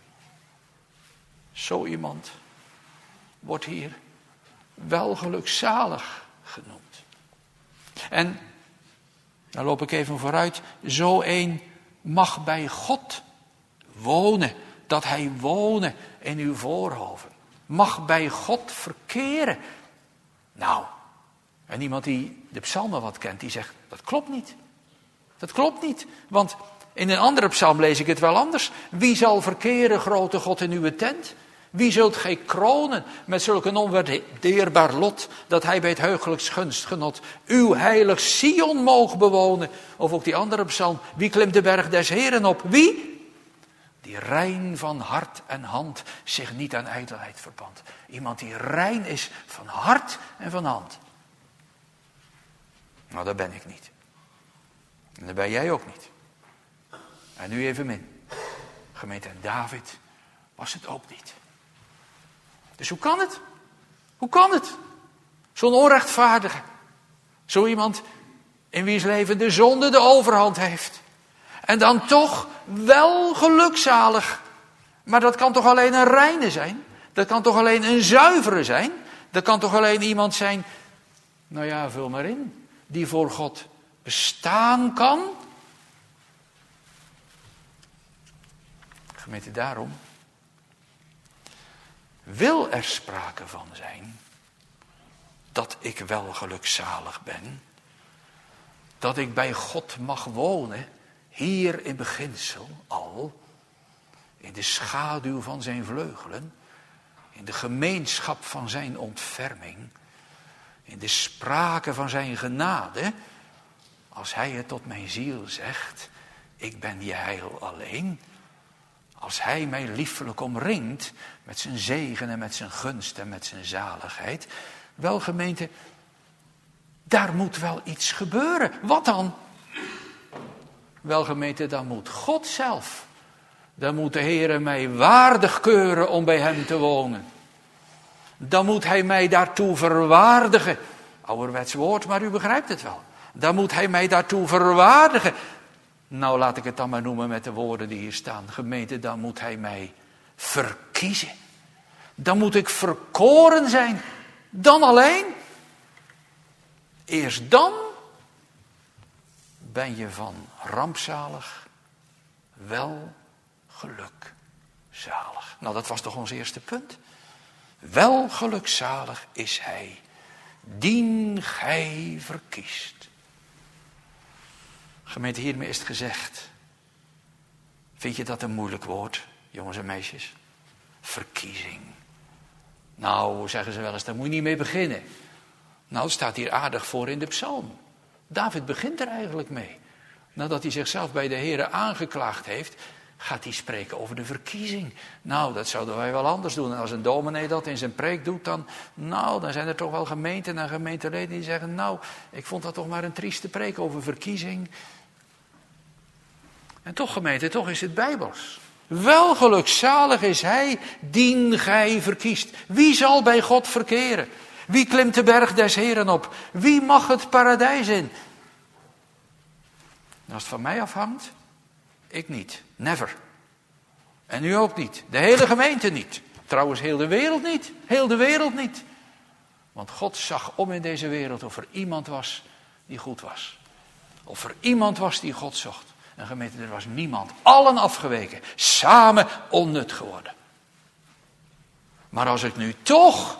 Zo iemand wordt hier welgelukzalig genoemd. En, dan loop ik even vooruit, zo een mag bij God wonen. Dat hij wonen in uw voorhoven. Mag bij God verkeren. Nou, en iemand die de psalmen wat kent, die zegt, dat klopt niet. Dat klopt niet, want in een andere psalm lees ik het wel anders. Wie zal verkeren, grote God, in uw tent? Wie zult gij kronen met zulk een onwaardeerbaar lot, dat hij bij het heugelijks gunstgenot uw heilig Sion moog bewonen? Of ook die andere psalm, wie klimt de berg des Heren op? Wie? Die rein van hart en hand, zich niet aan ijdelheid verband. Iemand die rein is van hart en van hand. Nou, dat ben ik niet. En dat ben jij ook niet. En nu even min. Gemeente David was het ook niet. Dus hoe kan het? Hoe kan het? Zo'n onrechtvaardige. Zo iemand in wiens leven de zonde de overhand heeft. En dan toch wel gelukzalig. Maar dat kan toch alleen een reine zijn? Dat kan toch alleen een zuivere zijn? Dat kan toch alleen iemand zijn, nou ja, vul maar in, die voor God bestaan kan? Gemeente, daarom wil er sprake van zijn dat ik wel gelukzalig ben, dat ik bij God mag wonen, hier in beginsel al, in de schaduw van zijn vleugelen, in de gemeenschap van zijn ontferming, in de sprake van zijn genade, als hij het tot mijn ziel zegt, ik ben je heil alleen. Als hij mij liefelijk omringt met zijn zegen en met zijn gunst en met zijn zaligheid. Wel gemeente, daar moet wel iets gebeuren. Wat dan? Wel gemeente, dan moet God zelf. Dan moet de Heere mij waardig keuren om bij hem te wonen. Dan moet hij mij daartoe verwaardigen. Ouderwets woord, maar u begrijpt het wel. Dan moet hij mij daartoe verwaardigen. Nou, laat ik het dan maar noemen met de woorden die hier staan. Gemeente, dan moet hij mij verkiezen. Dan moet ik verkoren zijn. Dan alleen. Eerst dan ben je van rampzalig wel gelukzalig. Nou, dat was toch ons eerste punt. Wel gelukzalig is hij, dien gij verkiest. Gemeente, hiermee is het gezegd. Vind je dat een moeilijk woord, jongens en meisjes? Verkiezing. Nou, zeggen ze wel eens, daar moet je niet mee beginnen. Nou, het staat hier aardig voor in de psalm. David begint er eigenlijk mee. Nadat hij zichzelf bij de Heere aangeklaagd heeft, gaat hij spreken over de verkiezing. Nou, dat zouden wij wel anders doen. En als een dominee dat in zijn preek doet, dan, nou, dan zijn er toch wel gemeenten en gemeenteleden die zeggen, nou, ik vond dat toch maar een trieste preek over verkiezing. En toch, gemeente, toch is het bijbels. Wel gelukzalig is hij, dien gij verkiest. Wie zal bij God verkeren? Wie klimt de berg des Heren op? Wie mag het paradijs in? En als het van mij afhangt, ik niet. Never. En u ook niet. De hele gemeente niet. Trouwens, heel de wereld niet. Heel de wereld niet. Want God zag om in deze wereld of er iemand was die goed was. Of er iemand was die God zocht. En gemeente, er was niemand. Allen afgeweken. Samen onnut geworden. Maar als ik nu toch,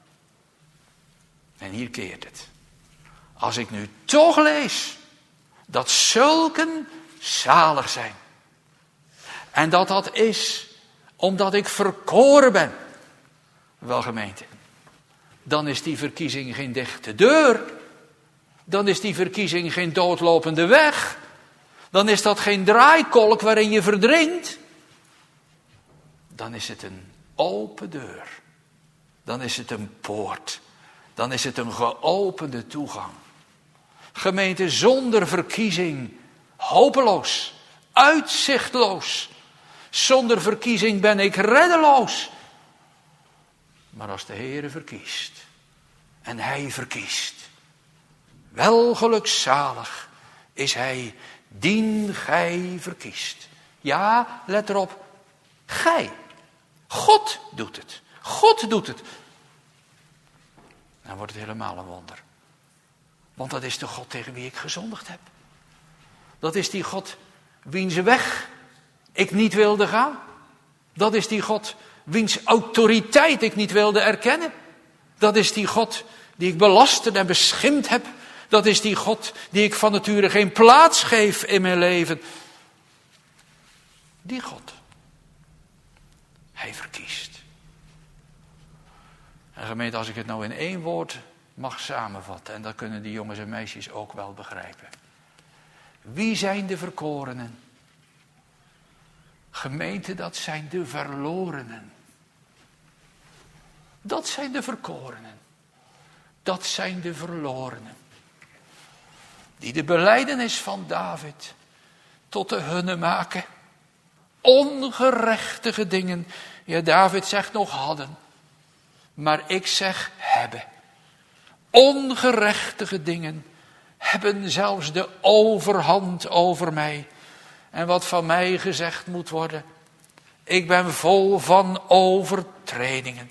en hier keert het. Als ik nu toch lees dat zulken zalig zijn. En dat dat is omdat ik verkoren ben. Wel gemeente, dan is die verkiezing geen dichte deur. Dan is die verkiezing geen doodlopende weg. Dan is dat geen draaikolk waarin je verdrinkt. Dan is het een open deur. Dan is het een poort. Dan is het een geopende toegang. Gemeente, zonder verkiezing hopeloos, uitzichtloos. Zonder verkiezing ben ik reddeloos. Maar als de Heere verkiest en hij verkiest, wel gelukzalig is hij, dien gij verkiest. Ja, let erop, gij. God doet het. God doet het. Dan wordt het helemaal een wonder. Want dat is de God tegen wie ik gezondigd heb. Dat is die God wiens weg ik niet wilde gaan. Dat is die God wiens autoriteit ik niet wilde erkennen. Dat is die God die ik belasterd en beschimpt heb. Dat is die God die ik van nature geen plaats geef in mijn leven. Die God. Hij verkiest. En gemeente, als ik het nou in één woord mag samenvatten, en dat kunnen die jongens en meisjes ook wel begrijpen. Wie zijn de verkorenen? Gemeente, dat zijn de verlorenen. Dat zijn de verkorenen. Dat zijn de verlorenen. Die de belijdenis van David tot de hunne maken. Ongerechtige dingen. Ja, David zegt nog hadden. Maar ik zeg hebben. Ongerechtige dingen hebben zelfs de overhand over mij. En wat van mij gezegd moet worden. Ik ben vol van overtredingen.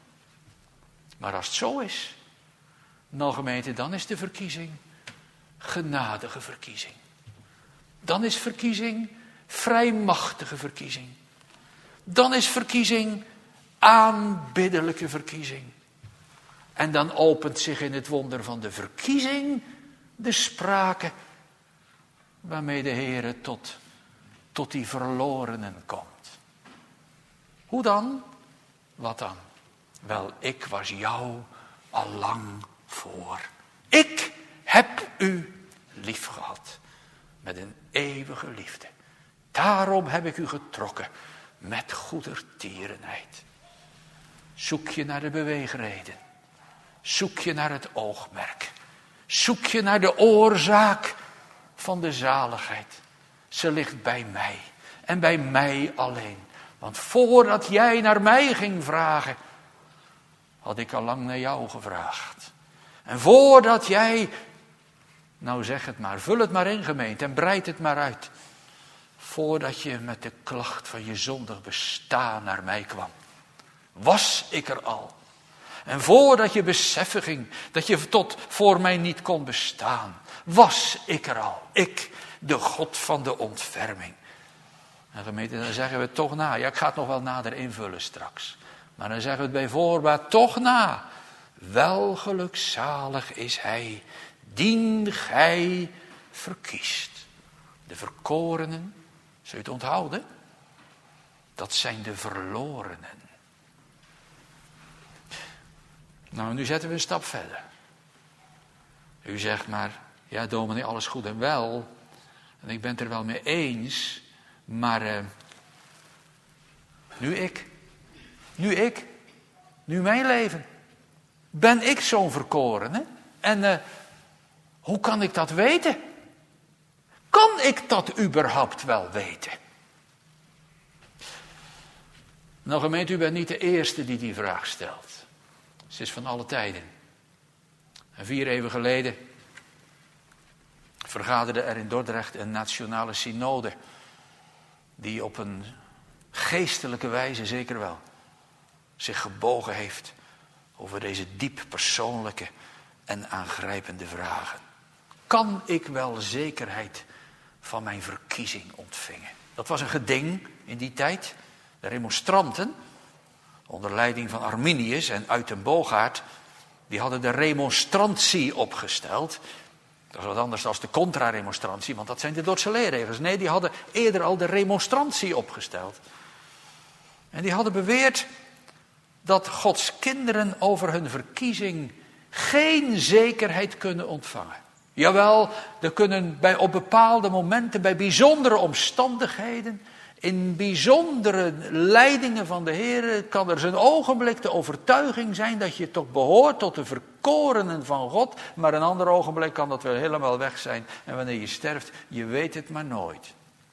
Maar als het zo is, nou gemeente, dan is de verkiezing genadige verkiezing. Dan is verkiezing vrijmachtige verkiezing. Dan is verkiezing aanbiddelijke verkiezing. En dan opent zich in het wonder van de verkiezing de sprake waarmee de Heere tot, tot die verlorenen komt. Hoe dan? Wat dan? Wel, ik was jou al lang voor. Ik heb u lief gehad met een eeuwige liefde. Daarom heb ik u getrokken met goedertierenheid. Zoek je naar de beweegreden. Zoek je naar het oogmerk. Zoek je naar de oorzaak van de zaligheid. Ze ligt bij mij en bij mij alleen. Want voordat jij naar mij ging vragen, had ik al lang naar jou gevraagd. En voordat jij, nou zeg het maar, vul het maar in gemeente en breid het maar uit. Voordat je met de klacht van je zondig bestaan naar mij kwam, was ik er al. En voordat je beseffen ging dat je tot voor mij niet kon bestaan, was ik er al. Ik, de God van de ontferming. En gemeente, dan zeggen we het toch na. Ja, ik ga het nog wel nader invullen straks. Maar dan zeggen we het bij voorbaat toch na. Wel gelukzalig is hij, dien gij verkiest. De verkorenen, zul je het onthouden? Dat zijn de verlorenen. Nou, nu zetten we een stap verder. U zegt maar, ja dominee, alles goed en wel. En ik ben het er wel mee eens. Maar uh, nu ik. Nu ik. Nu mijn leven. Ben ik zo'n verkorene? En uh, hoe kan ik dat weten? Kan ik dat überhaupt wel weten? Nou gemeente, u bent niet de eerste die die vraag stelt. Ze is van alle tijden. En vier eeuwen geleden vergaderde er in Dordrecht een nationale synode. Die op een geestelijke wijze zeker wel zich gebogen heeft over deze diep persoonlijke en aangrijpende vragen. Kan ik wel zekerheid van mijn verkiezing ontvingen? Dat was een geding in die tijd. De remonstranten, onder leiding van Arminius en Uitenboogaard, die hadden de remonstrantie opgesteld. Dat is wat anders dan de contra-remonstrantie, want dat zijn de Dordtse leerregels. Nee, die hadden eerder al de remonstrantie opgesteld. En die hadden beweerd dat Gods kinderen over hun verkiezing geen zekerheid kunnen ontvangen. Jawel, er kunnen bij, op bepaalde momenten, bij bijzondere omstandigheden, in bijzondere leidingen van de Heer, kan er zo'n ogenblik de overtuiging zijn dat je toch behoort tot de verkorenen van God. Maar een ander ogenblik kan dat wel helemaal weg zijn. En wanneer je sterft, je weet het maar nooit.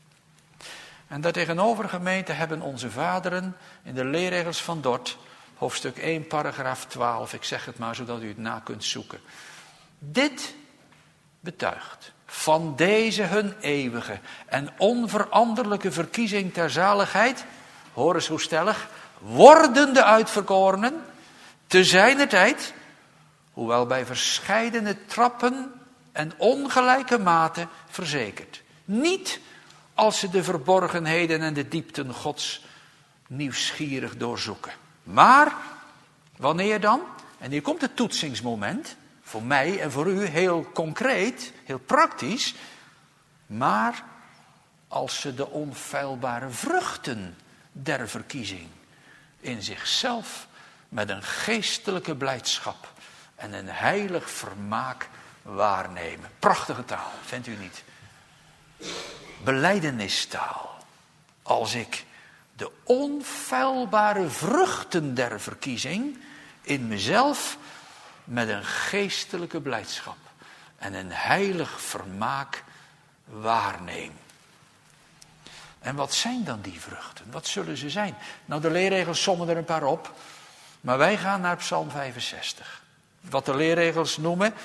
En daartegenover, gemeente, hebben onze vaderen in de leerregels van Dort, hoofdstuk één, paragraaf twaalf, ik zeg het maar zodat u het na kunt zoeken. Dit betuigt van deze hun eeuwige en onveranderlijke verkiezing ter zaligheid, hoor eens hoe stellig, worden de uitverkorenen te zijner tijd, hoewel bij verscheidene trappen en ongelijke mate verzekerd. Niet als ze de verborgenheden en de diepten Gods nieuwsgierig doorzoeken. Maar, wanneer dan? En hier komt het toetsingsmoment, voor mij en voor u heel concreet, heel praktisch. Maar als ze de onfeilbare vruchten der verkiezing in zichzelf met een geestelijke blijdschap en een heilig vermaak waarnemen. Prachtige taal, vindt u niet? Belijdennistaal. Als ik de onfeilbare vruchten der verkiezing in mezelf met een geestelijke blijdschap en een heilig vermaak waarneem. En wat zijn dan die vruchten? Wat zullen ze zijn? Nou, de leerregels sommen er een paar op. Maar wij gaan naar Psalm vijfenzestig. Wat de leerregels noemen: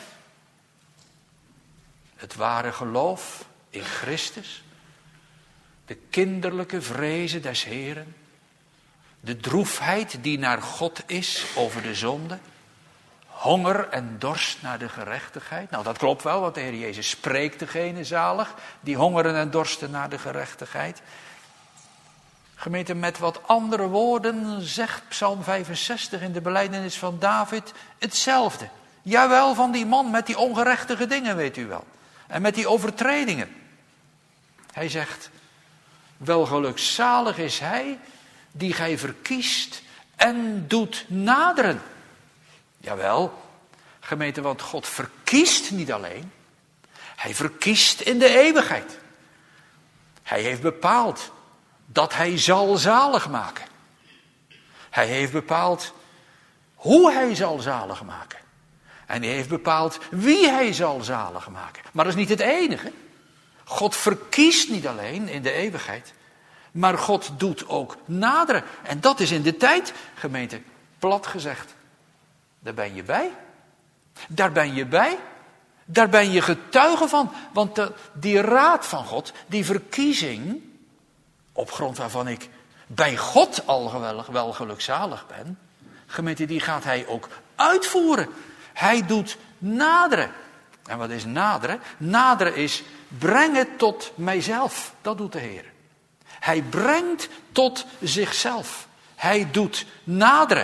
het ware geloof in Christus. De kinderlijke vrezen des Heeren. De droefheid die naar God is over de zonde. Honger en dorst naar de gerechtigheid. Nou, dat klopt wel, want de Heer Jezus spreekt degene zalig die hongeren en dorsten naar de gerechtigheid. Gemeente, met wat andere woorden zegt Psalm vijfenzestig in de belijdenis van David hetzelfde. Jawel, van die man met die ongerechtige dingen, weet u wel. En met die overtredingen. Hij zegt: welgelukzalig is hij die gij verkiest en doet naderen. Jawel, gemeente, want God verkiest niet alleen. Hij verkiest in de eeuwigheid. Hij heeft bepaald dat hij zal zalig maken. Hij heeft bepaald hoe hij zal zalig maken. En hij heeft bepaald wie hij zal zalig maken. Maar dat is niet het enige. God verkiest niet alleen in de eeuwigheid. Maar God doet ook naderen. En dat is in de tijd, gemeente, plat gezegd. Daar ben je bij. Daar ben je bij. Daar ben je getuige van. Want de, die raad van God, die verkiezing, op grond waarvan ik bij God al wel, wel gelukzalig ben, gemeente, die gaat hij ook uitvoeren. Hij doet naderen. En wat is naderen? Naderen is brengen tot mijzelf. Dat doet de Heer. Hij brengt tot zichzelf. Hij doet naderen.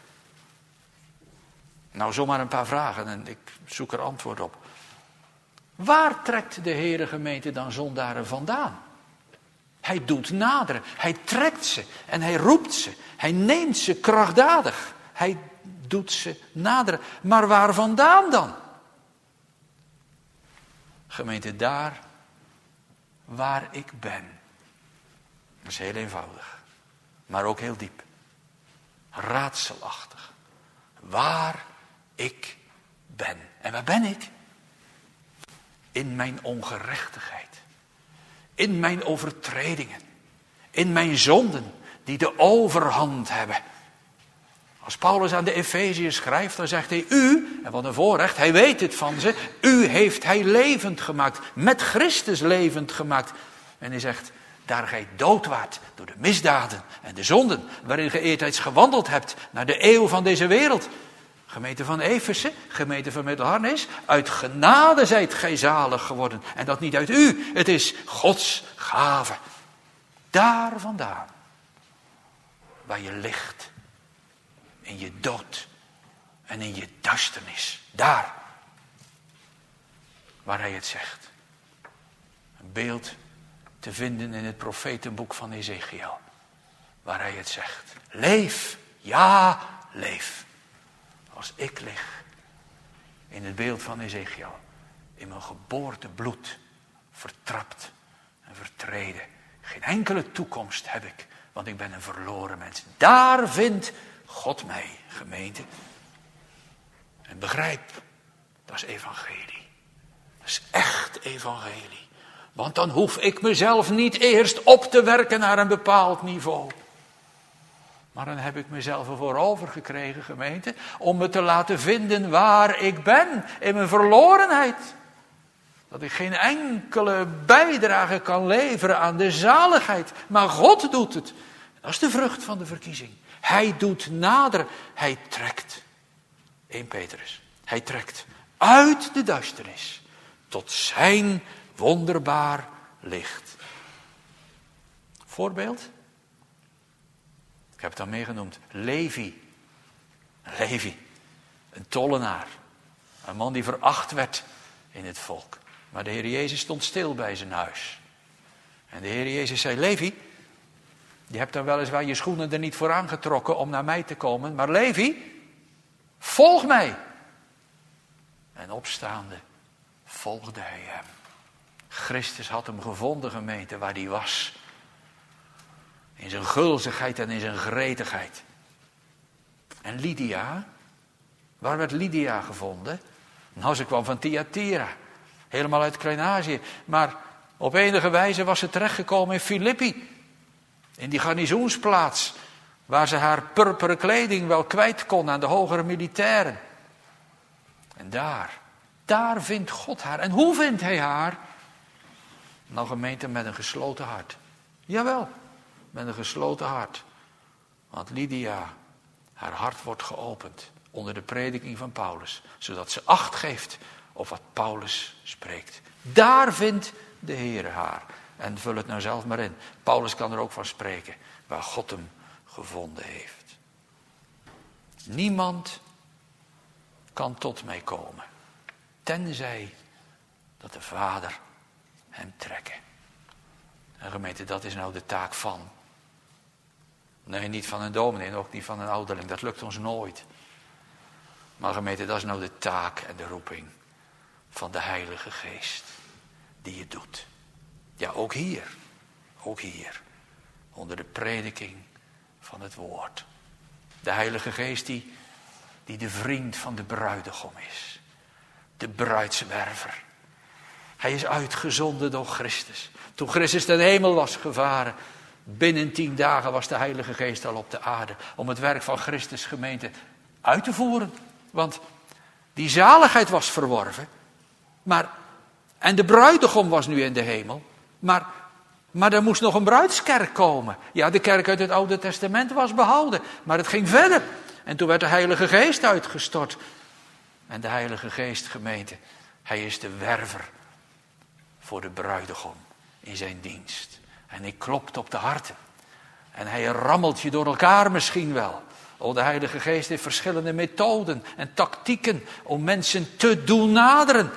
Nou, zomaar een paar vragen en ik zoek er antwoord op. Waar trekt de Heere gemeente dan zondaren vandaan? Hij doet naderen. Hij trekt ze en hij roept ze. Hij neemt ze krachtdadig. Hij doet ze naderen. Maar waar vandaan dan? Gemeente, daar waar ik ben. Dat is heel eenvoudig. Maar ook heel diep. Raadselachtig. Waar ik ben. En waar ben ik? In mijn ongerechtigheid. In mijn overtredingen. In mijn zonden die de overhand hebben. Als Paulus aan de Efeziërs schrijft, dan zegt hij: u, en wat een voorrecht, hij weet het van ze, u heeft hij levend gemaakt, met Christus levend gemaakt. En hij zegt: daar gij dood waart door de misdaden en de zonden, waarin ge eertijds gewandeld hebt naar de eeuw van deze wereld. Gemeente van Efeze, gemeente van Middelharnis, uit genade zijt gij zalig geworden. En dat niet uit u, het is Gods gave. Daar vandaan, waar je ligt, in je dood en in je duisternis. Daar, waar hij het zegt. Een beeld te vinden in het profetenboek van Ezechiel. Waar hij het zegt. Leef, ja, leef. Als ik lig in het beeld van Ezechiel. In mijn geboortebloed. Vertrapt en vertreden. Geen enkele toekomst heb ik. Want ik ben een verloren mens. Daar vindt God mij, gemeente. En begrijp, dat is evangelie. Dat is echt evangelie. Want dan hoef ik mezelf niet eerst op te werken naar een bepaald niveau. Maar dan heb ik mezelf ervoor overgekregen, gemeente, om me te laten vinden waar ik ben, in mijn verlorenheid. Dat ik geen enkele bijdrage kan leveren aan de zaligheid. Maar God doet het. Dat is de vrucht van de verkiezing. Hij doet nader. Hij trekt. Eerste Petrus. Hij trekt uit de duisternis tot zijn wonderbaar licht. Voorbeeld? Ik heb het dan meegenoemd. Levi. Levi. Een tollenaar. Een man die veracht werd in het volk. Maar de Heer Jezus stond stil bij zijn huis. En de Heer Jezus zei: Levi, Je hebt dan weliswaar je schoenen er niet voor aangetrokken om naar mij te komen. Maar Levi, volg mij. En opstaande volgde hij hem. Christus had hem gevonden, gemeente, waar hij was. In zijn gulzigheid en in zijn gretigheid. En Lydia, waar werd Lydia gevonden? Nou, ze kwam van Thyatira. Helemaal uit Klein-Azië. Maar op enige wijze was ze terechtgekomen in Filippi. In die garnizoensplaats. Waar ze haar purperen kleding wel kwijt kon aan de hogere militairen. En daar, daar vindt God haar. En hoe vindt hij haar? Nou, gemeente, met een gesloten hart. Jawel, met een gesloten hart. Want Lydia, haar hart wordt geopend onder de prediking van Paulus. Zodat ze acht geeft op wat Paulus spreekt. Daar vindt de Heere haar. En vul het nou zelf maar in. Paulus kan er ook van spreken. Waar God hem gevonden heeft. Niemand kan tot mij komen. Tenzij dat de Vader hem trekken. En gemeente, dat is nou de taak van. Nee, niet van een dominee en ook niet van een ouderling. Dat lukt ons nooit. Maar gemeente, dat is nou de taak en de roeping van de Heilige Geest. Die je doet. Ja, ook hier. Ook hier. Onder de prediking van het woord. De Heilige Geest die, die de vriend van de bruidegom is. De bruidswerver. Hij is uitgezonden door Christus. Toen Christus ten hemel was gevaren. Binnen tien dagen was de Heilige Geest al op de aarde. Om het werk van Christus gemeente uit te voeren. Want die zaligheid was verworven. Maar, en de bruidegom was nu in de hemel. Maar, maar er moest nog een bruidskerk komen. Ja, de kerk uit het Oude Testament was behouden. Maar het ging verder. En toen werd de Heilige Geest uitgestort. En de Heilige Geest, gemeente, hij is de werver voor de bruidegom in zijn dienst. En hij klopt op de harten. En hij rammelt je door elkaar misschien wel. O, de Heilige Geest heeft verschillende methoden en tactieken om mensen te doen naderen.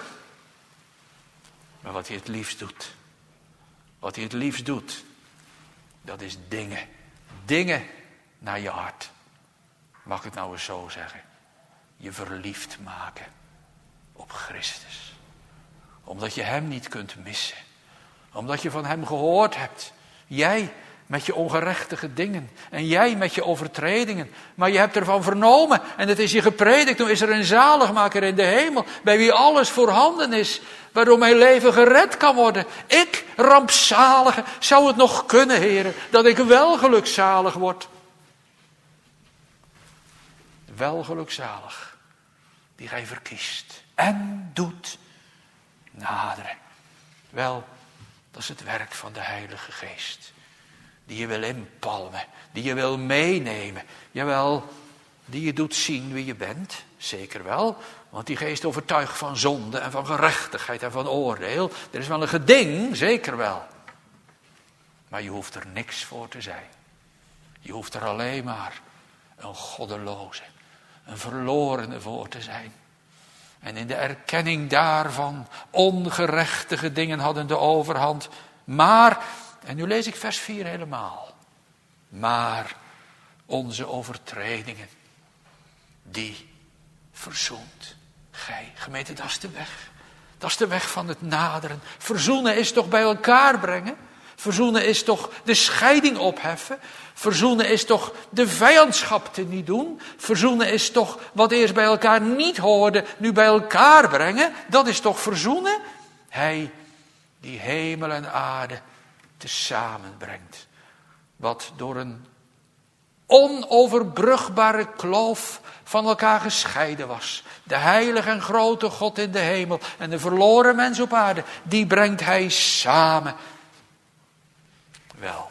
Maar wat hij het liefst doet, wat hij het liefst doet, dat is dingen. Dingen naar je hart. Mag ik het nou eens zo zeggen? Je verliefd maken op Christus. Omdat je hem niet kunt missen. Omdat je van hem gehoord hebt. Jij met je ongerechtige dingen. En jij met je overtredingen. Maar je hebt ervan vernomen. En het is je gepredikt. Nu is er een zaligmaker in de hemel. Bij wie alles voorhanden is. Waardoor mijn leven gered kan worden. Ik, rampzalige, zou het nog kunnen, heren. Dat ik wel gelukzalig word. Wel gelukzalig. Die gij verkiest. En doet naderen. Wel, dat is het werk van de Heilige Geest. Die je wil inpalmen. Die je wil meenemen. Jawel, die je doet zien wie je bent. Zeker wel. Want die geest overtuigt van zonde en van gerechtigheid en van oordeel. Er is wel een geding, zeker wel. Maar je hoeft er niks voor te zijn. Je hoeft er alleen maar een goddeloze, een verlorene voor te zijn. En in de erkenning daarvan, ongerechtige dingen hadden de overhand. Maar, en nu lees ik vers vier helemaal. Maar onze overtredingen, die verzoent gij. Gemeente, dat is de weg. Dat is de weg van het naderen. Verzoenen is toch bij elkaar brengen? Verzoenen is toch de scheiding opheffen? Verzoenen is toch de vijandschap te niet doen? Verzoenen is toch wat eerst bij elkaar niet hoorde, nu bij elkaar brengen? Dat is toch verzoenen? Hij die hemel en aarde tezamen brengt. Wat door een onoverbrugbare kloof van elkaar gescheiden was. De heilige en grote God in de hemel en de verloren mens op aarde, die brengt hij samen. Wel,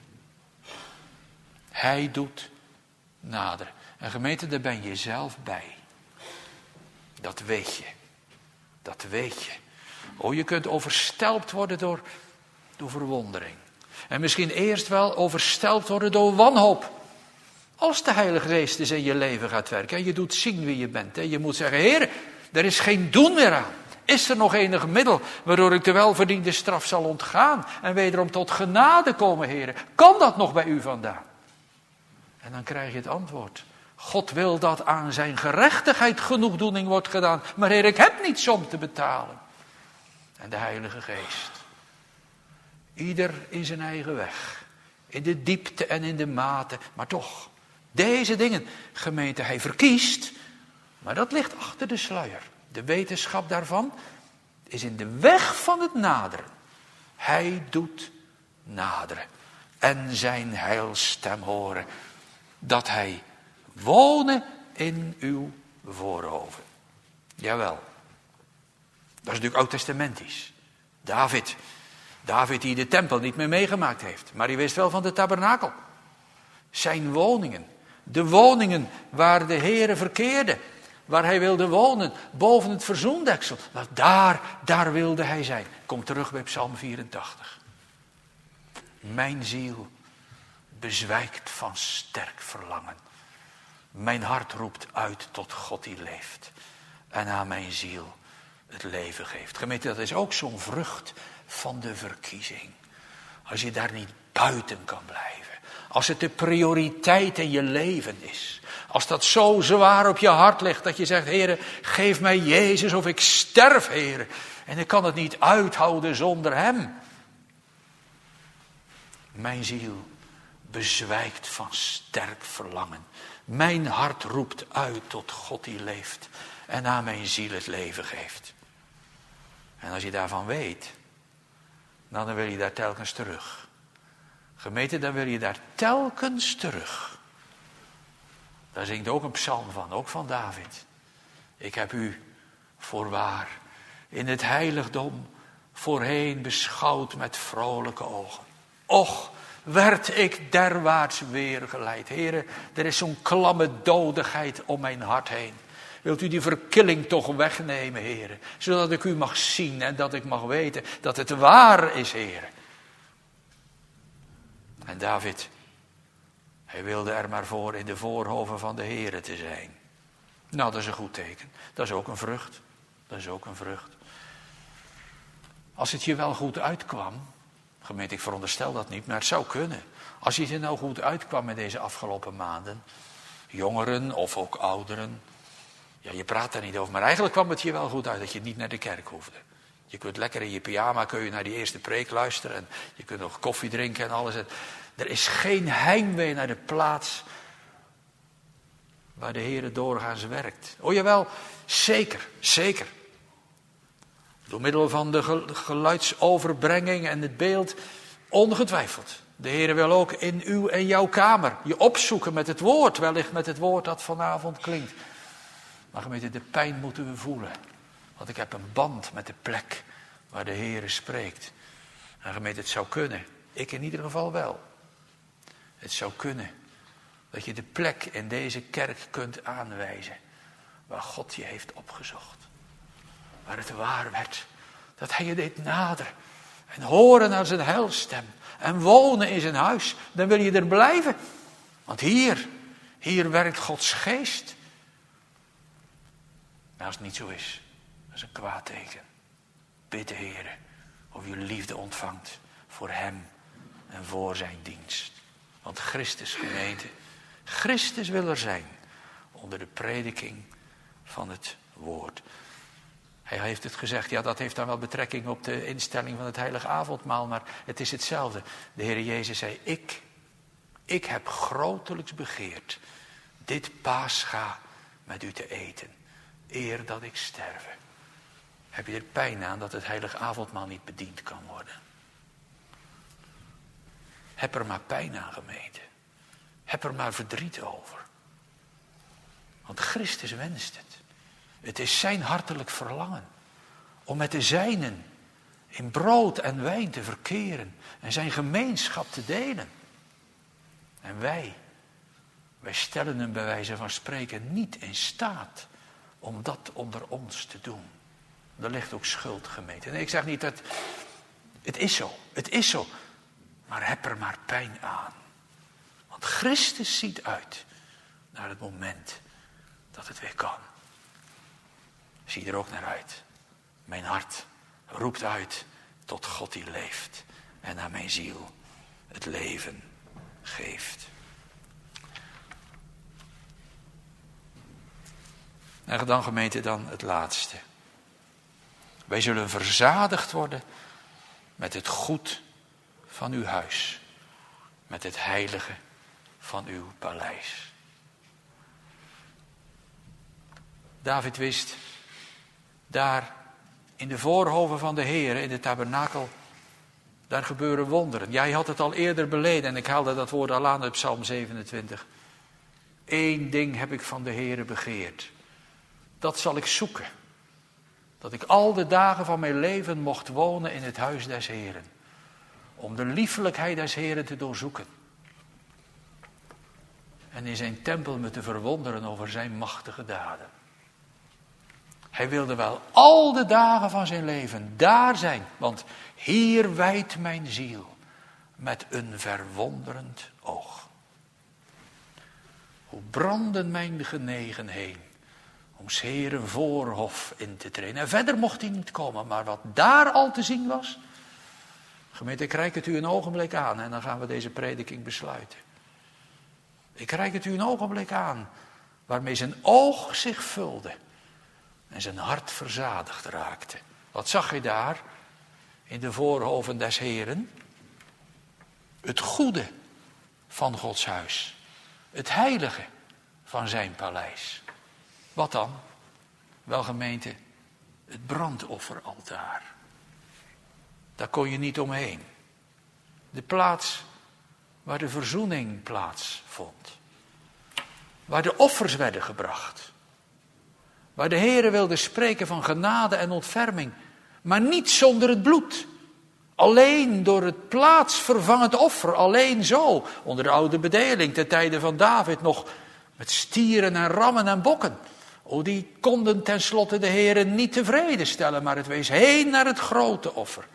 hij doet nader. En gemeente, daar ben je zelf bij. Dat weet je. Dat weet je. Oh, je kunt overstelpt worden door, door verwondering. En misschien eerst wel overstelpt worden door wanhoop. Als de Heilige Geest eens in je leven gaat werken en je doet zien wie je bent. En je moet zeggen, Heer, er is geen doen meer aan. Is er nog enig middel waardoor ik de welverdiende straf zal ontgaan en wederom tot genade komen, Heere? Kan dat nog bij u vandaan? En dan krijg je het antwoord. God wil dat aan zijn gerechtigheid genoegdoening wordt gedaan. Maar Heer, ik heb niets om te betalen. En de Heilige Geest. Ieder in zijn eigen weg. In de diepte en in de mate. Maar toch, deze dingen, gemeente, hij verkiest. Maar dat ligt achter de sluier. De wetenschap daarvan is in de weg van het naderen. Hij doet naderen. En zijn heilstem horen. Dat hij wonen in uw voorhoven. Jawel. Dat is natuurlijk oud-testamentisch. David. David die de tempel niet meer meegemaakt heeft. Maar die wist wel van de tabernakel. Zijn woningen. De woningen waar de Heere verkeerde. Waar hij wilde wonen. Boven het verzoendeksel. Nou, daar, daar wilde hij zijn. Kom terug bij Psalm vierentachtig. Mijn ziel bezwijkt van sterk verlangen. Mijn hart roept uit tot God die leeft. En aan mijn ziel het leven geeft. Gemeente, dat is ook zo'n vrucht van de verkiezing. Als je daar niet buiten kan blijven. Als het de prioriteit in je leven is. Als dat zo zwaar op je hart ligt dat je zegt, Heere, geef mij Jezus of ik sterf, Heere. En ik kan het niet uithouden zonder hem. Mijn ziel bezwijkt van sterk verlangen. Mijn hart roept uit tot God die leeft. En aan mijn ziel het leven geeft. En als je daarvan weet, dan wil je daar telkens terug. Gemeente, dan wil je daar telkens terug. Daar zingt ook een psalm van, ook van David. Ik heb u voorwaar in het heiligdom voorheen beschouwd met vrolijke ogen. Och, werd ik derwaarts weer geleid. Heren, er is zo'n klamme dodigheid om mijn hart heen. Wilt u die verkilling toch wegnemen, heren? Zodat ik u mag zien en dat ik mag weten dat het waar is, heren. En David, hij wilde er maar voor in de voorhoven van de Heren te zijn. Nou, dat is een goed teken. Dat is ook een vrucht. Dat is ook een vrucht. Als het je wel goed uitkwam, gemeente, ik veronderstel dat niet, maar het zou kunnen. Als je er nou goed uitkwam in deze afgelopen maanden, jongeren of ook ouderen, ja, je praat daar niet over, maar eigenlijk kwam het je wel goed uit dat je niet naar de kerk hoefde. Je kunt lekker in je pyjama, kun je naar die eerste preek luisteren en je kunt nog koffie drinken en alles. Er is geen heimwee naar de plaats waar de Heer doorgaans werkt. O jawel, zeker, zeker. Door middel van de geluidsoverbrenging en het beeld, ongetwijfeld. De Heer wil ook in uw en jouw kamer je opzoeken met het woord, wellicht met het woord dat vanavond klinkt. Maar gemeente, de pijn moeten we voelen. Want ik heb een band met de plek waar de Heer spreekt. En gemeente, het zou kunnen, ik in ieder geval wel. Het zou kunnen dat je de plek in deze kerk kunt aanwijzen waar God je heeft opgezocht. Waar het waar werd dat hij je deed naderen en horen naar zijn heilstem en wonen in zijn huis. Dan wil je er blijven. Want hier, hier werkt Gods geest. Maar als het niet zo is, dat is een kwaad teken. Bid de Heer of je liefde ontvangt voor hem en voor zijn dienst. Want Christus, gemeente, Christus wil er zijn onder de prediking van het woord. Hij heeft het gezegd, ja, dat heeft dan wel betrekking op de instelling van het heilige avondmaal, maar het is hetzelfde. De Heer Jezus zei, ik, ik heb grotelijks begeerd dit paascha met u te eten, eer dat ik sterve. Heb je er pijn aan dat het heilige avondmaal niet bediend kan worden? Heb er maar pijn aan, gemeente. Heb er maar verdriet over. Want Christus wenst het. Het is zijn hartelijk verlangen om met de zijnen in brood en wijn te verkeren en zijn gemeenschap te delen. En wij, wij stellen hem bij wijze van spreken niet in staat om dat onder ons te doen. Er ligt ook schuld, gemeente. En ik zeg niet dat, het is zo, het is zo. Maar heb er maar pijn aan. Want Christus ziet uit naar het moment dat het weer kan. Zie er ook naar uit Mijn hart roept uit tot God die leeft en aan mijn ziel het leven geeft. En dan gemeente dan het laatste. Wij zullen verzadigd worden met het goed van uw huis. Met het heilige van uw paleis. David wist, daar in de voorhoven van de Heer, in de tabernakel, daar gebeuren wonderen. Jij had het al eerder beleden en ik haalde dat woord al aan uit Psalm zevenentwintig. Eén ding heb ik van de Heer begeerd. Dat zal ik zoeken. Dat ik al de dagen van mijn leven mocht wonen in het huis des Heeren. Om de liefelijkheid des Heeren te doorzoeken. En in zijn tempel me te verwonderen over zijn machtige daden. Hij wilde wel al de dagen van zijn leven daar zijn. Want hier wijdt mijn ziel met een verwonderend oog. Hoe brandden mijn genegenheden om 's Heeren voorhof in te treden. En verder mocht hij niet komen, maar wat daar al te zien was. Gemeente, ik reik het u een ogenblik aan en dan gaan we deze prediking besluiten. Ik reik het u een ogenblik aan, waarmee zijn oog zich vulde en zijn hart verzadigd raakte. Wat zag hij daar in de voorhoven des Heeren? Het goede van Gods huis, het heilige van zijn paleis. Wat dan? Wel gemeente, het brandofferaltaar. Daar kon je niet omheen. De plaats waar de verzoening plaatsvond. Waar de offers werden gebracht. Waar de Heere wilde spreken van genade en ontferming. Maar niet zonder het bloed. Alleen door het plaatsvervangend offer. Alleen zo. Onder de oude bedeling, ten tijde van David nog met stieren en rammen en bokken. O, die konden tenslotte de Heere niet tevreden stellen. Maar het wees heen naar het grote offer.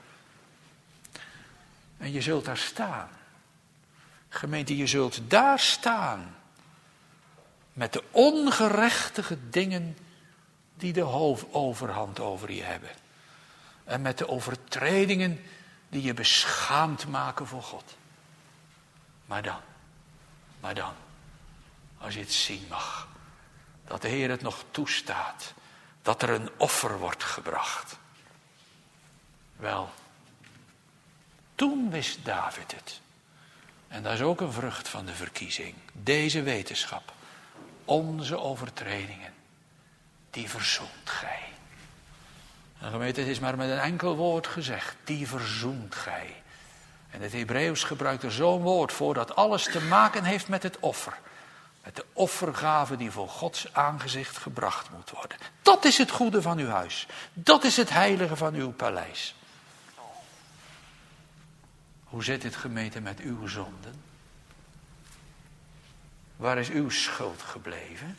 En je zult daar staan. Gemeente, je zult daar staan. Met de ongerechtige dingen die de overhand over je hebben. En met de overtredingen die je beschaamd maken voor God. Maar dan, maar dan, als je het zien mag, dat de Heer het nog toestaat, dat er een offer wordt gebracht. Wel, toen wist David het. En dat is ook een vrucht van de verkiezing. Deze wetenschap. Onze overtredingen. Die verzoent gij. En gemeente, het is maar met een enkel woord gezegd. Die verzoent gij. En het Hebreeuws gebruikt er zo'n woord voor dat alles te maken heeft met het offer. Met de offergave die voor Gods aangezicht gebracht moet worden. Dat is het goede van uw huis. Dat is het heilige van uw paleis. Hoe zit het, gemeente, met uw zonden? Waar is uw schuld gebleven?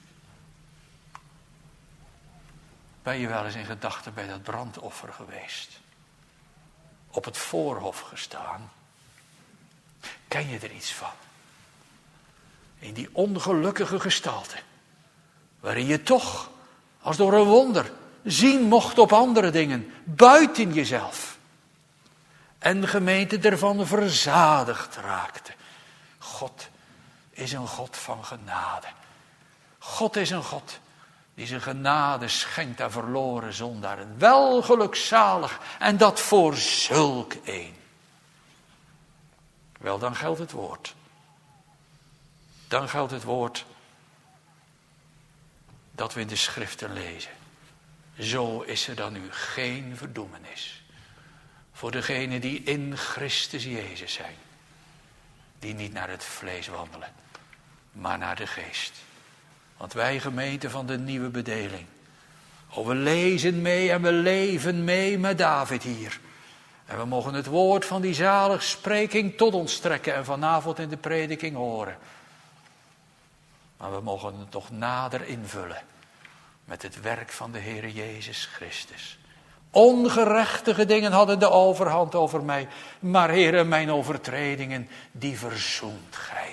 Ben je wel eens in gedachten bij dat brandoffer geweest? Op het voorhof gestaan? Ken je er iets van? In die ongelukkige gestalte. Waarin je toch, als door een wonder, zien mocht op andere dingen. Buiten jezelf. En de gemeente ervan verzadigd raakte. God is een God van genade. God is een God die zijn genade schenkt aan verloren zondaren. Wel gelukzalig en dat voor zulk een. Wel, dan geldt het woord. Dan geldt het woord dat we in de schriften lezen. Zo is er dan nu geen verdoemenis. Voor degenen die in Christus Jezus zijn. Die niet naar het vlees wandelen, maar naar de geest. Want wij, gemeente van de nieuwe bedeling. Oh, we lezen mee en we leven mee met David hier. En we mogen het woord van die zaligspreking tot ons trekken en vanavond in de prediking horen. Maar we mogen het nog nader invullen met het werk van de Heere Jezus Christus. Ongerechtige dingen hadden de overhand over mij. Maar Heere, mijn overtredingen, die verzoent gij.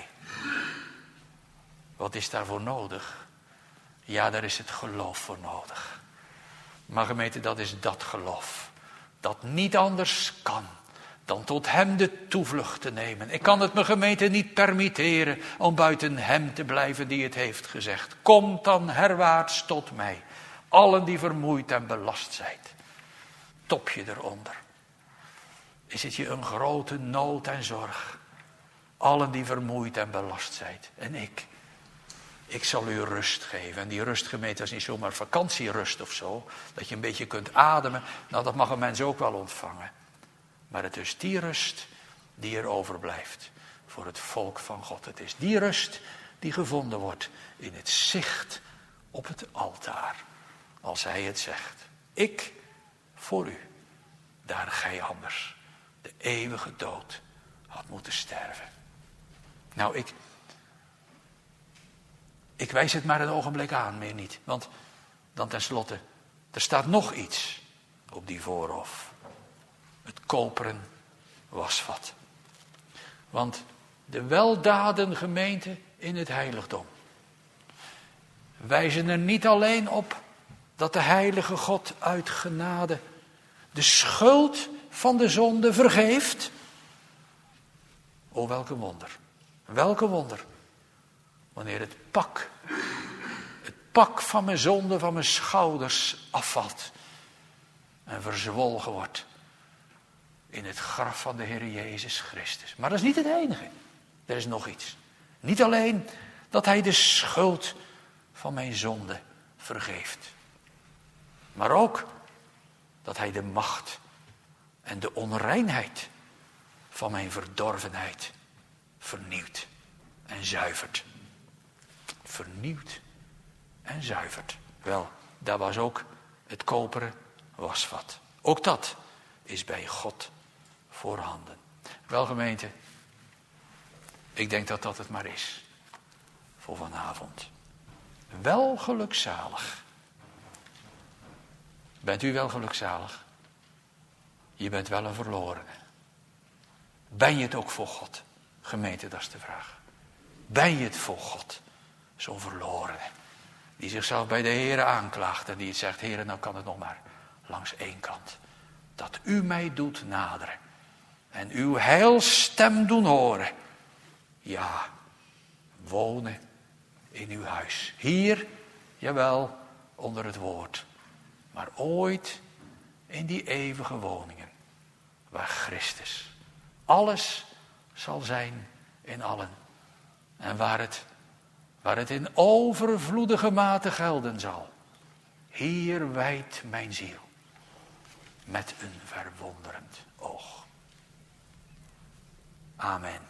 Wat is daarvoor nodig? Ja, daar is het geloof voor nodig. Maar gemeente, dat is dat geloof. Dat niet anders kan dan tot hem de toevlucht te nemen. Ik kan het mijn gemeente niet permitteren om buiten hem te blijven die het heeft gezegd. Kom dan herwaarts tot mij, allen die vermoeid en belast zijn. Top je eronder. Is het je een grote nood en zorg? Allen die vermoeid en belast zijn. En ik, ik zal u rust geven. En die rustgemeente is niet zomaar vakantierust of zo. Dat je een beetje kunt ademen. Nou, dat mag een mens ook wel ontvangen. Maar het is die rust die er overblijft voor het volk van God. Het is die rust die gevonden wordt in het zicht op het altaar. Als hij het zegt. Ik voor u, daar gij anders de eeuwige dood had moeten sterven. Nou, ik, ik wijs het maar een ogenblik aan, meer niet. Want dan tenslotte, er staat nog iets op die voorhof. Het koperen wasvat. Want de weldaden gemeente in het heiligdom wijzen er niet alleen op dat de heilige God uit genade de schuld van de zonde vergeeft. O, welke wonder. Welke wonder. Wanneer het pak, het pak van mijn zonde van mijn schouders afvalt en verzwolgen wordt in het graf van de Heer Jezus Christus. Maar dat is niet het enige. Er is nog iets. Niet alleen dat hij de schuld van mijn zonde vergeeft. Maar ook dat hij de macht en de onreinheid van mijn verdorvenheid vernieuwt en zuivert. Vernieuwt en zuivert. Wel, daar was ook het koperen wasvat. Ook dat is bij God voorhanden. Wel gemeente, ik denk dat dat het maar is voor vanavond. Wel gelukzalig. Bent u wel gelukzalig? Je bent wel een verlorene. Ben je het ook voor God? Gemeente, dat is de vraag. Ben je het voor God? Zo'n verlorene. Die zichzelf bij de Heere aanklaagt en die zegt, Heere, nou kan het nog maar langs één kant. Dat u mij doet naderen. En uw heilstem doen horen. Ja, wonen in uw huis. Hier, jawel, onder het woord. Maar ooit in die eeuwige woningen. Waar Christus alles zal zijn in allen. En waar het, waar het in overvloedige mate gelden zal. Hier wijdt mijn ziel. Met een verwonderend oog. Amen.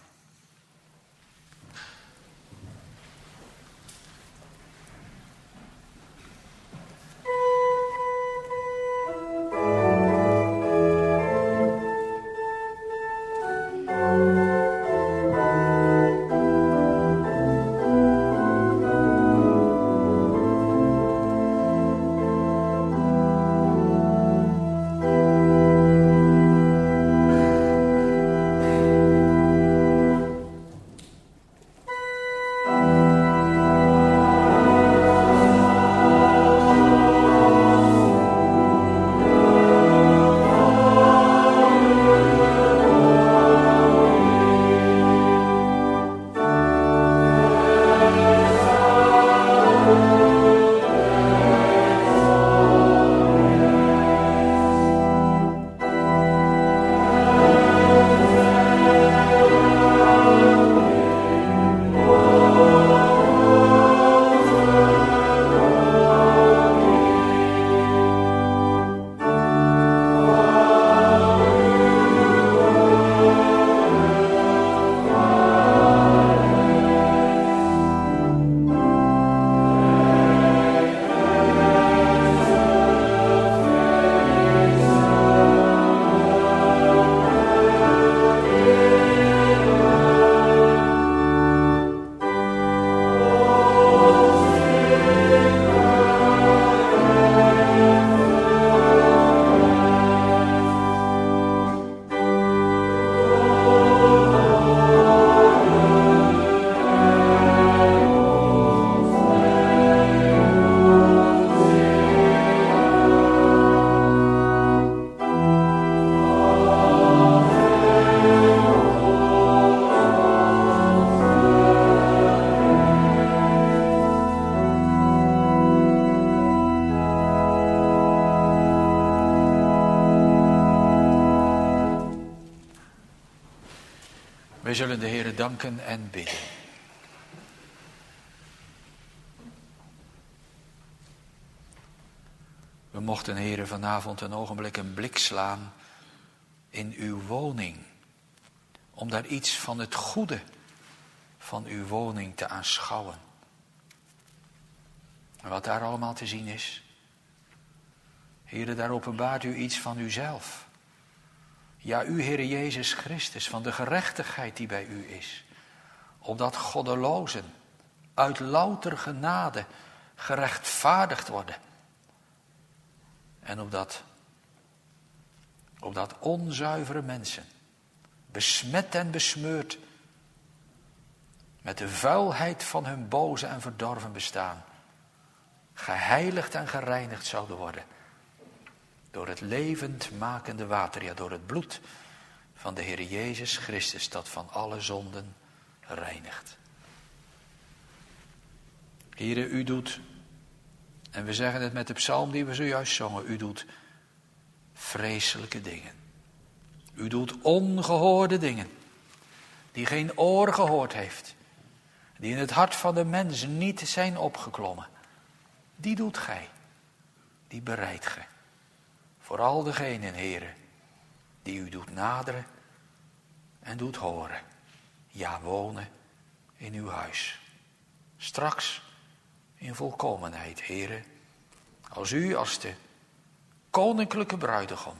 Wij zullen de Heere danken en bidden. We mochten, Heere, vanavond een ogenblik een blik slaan in uw woning. Om daar iets van het goede van uw woning te aanschouwen. En wat daar allemaal te zien is. Heere, daar openbaart u iets van uzelf. Ja, u, Heere Jezus Christus, van de gerechtigheid die bij u is. Opdat goddelozen uit louter genade gerechtvaardigd worden. En opdat, opdat onzuivere mensen, besmet en besmeurd, met de vuilheid van hun boze en verdorven bestaan, geheiligd en gereinigd zouden worden. Door het levendmakende water, ja, door het bloed van de Heer Jezus Christus, dat van alle zonden reinigt. Heere, u doet, en we zeggen het met de psalm die we zojuist zongen, u doet vreselijke dingen. U doet ongehoorde dingen, die geen oor gehoord heeft, die in het hart van de mens niet zijn opgeklommen. Die doet gij, die bereidt gij. Voor al degenen, Heere, die u doet naderen en doet horen. Ja, wonen in uw huis. Straks in volkomenheid, Heere, als u als de koninklijke bruidegom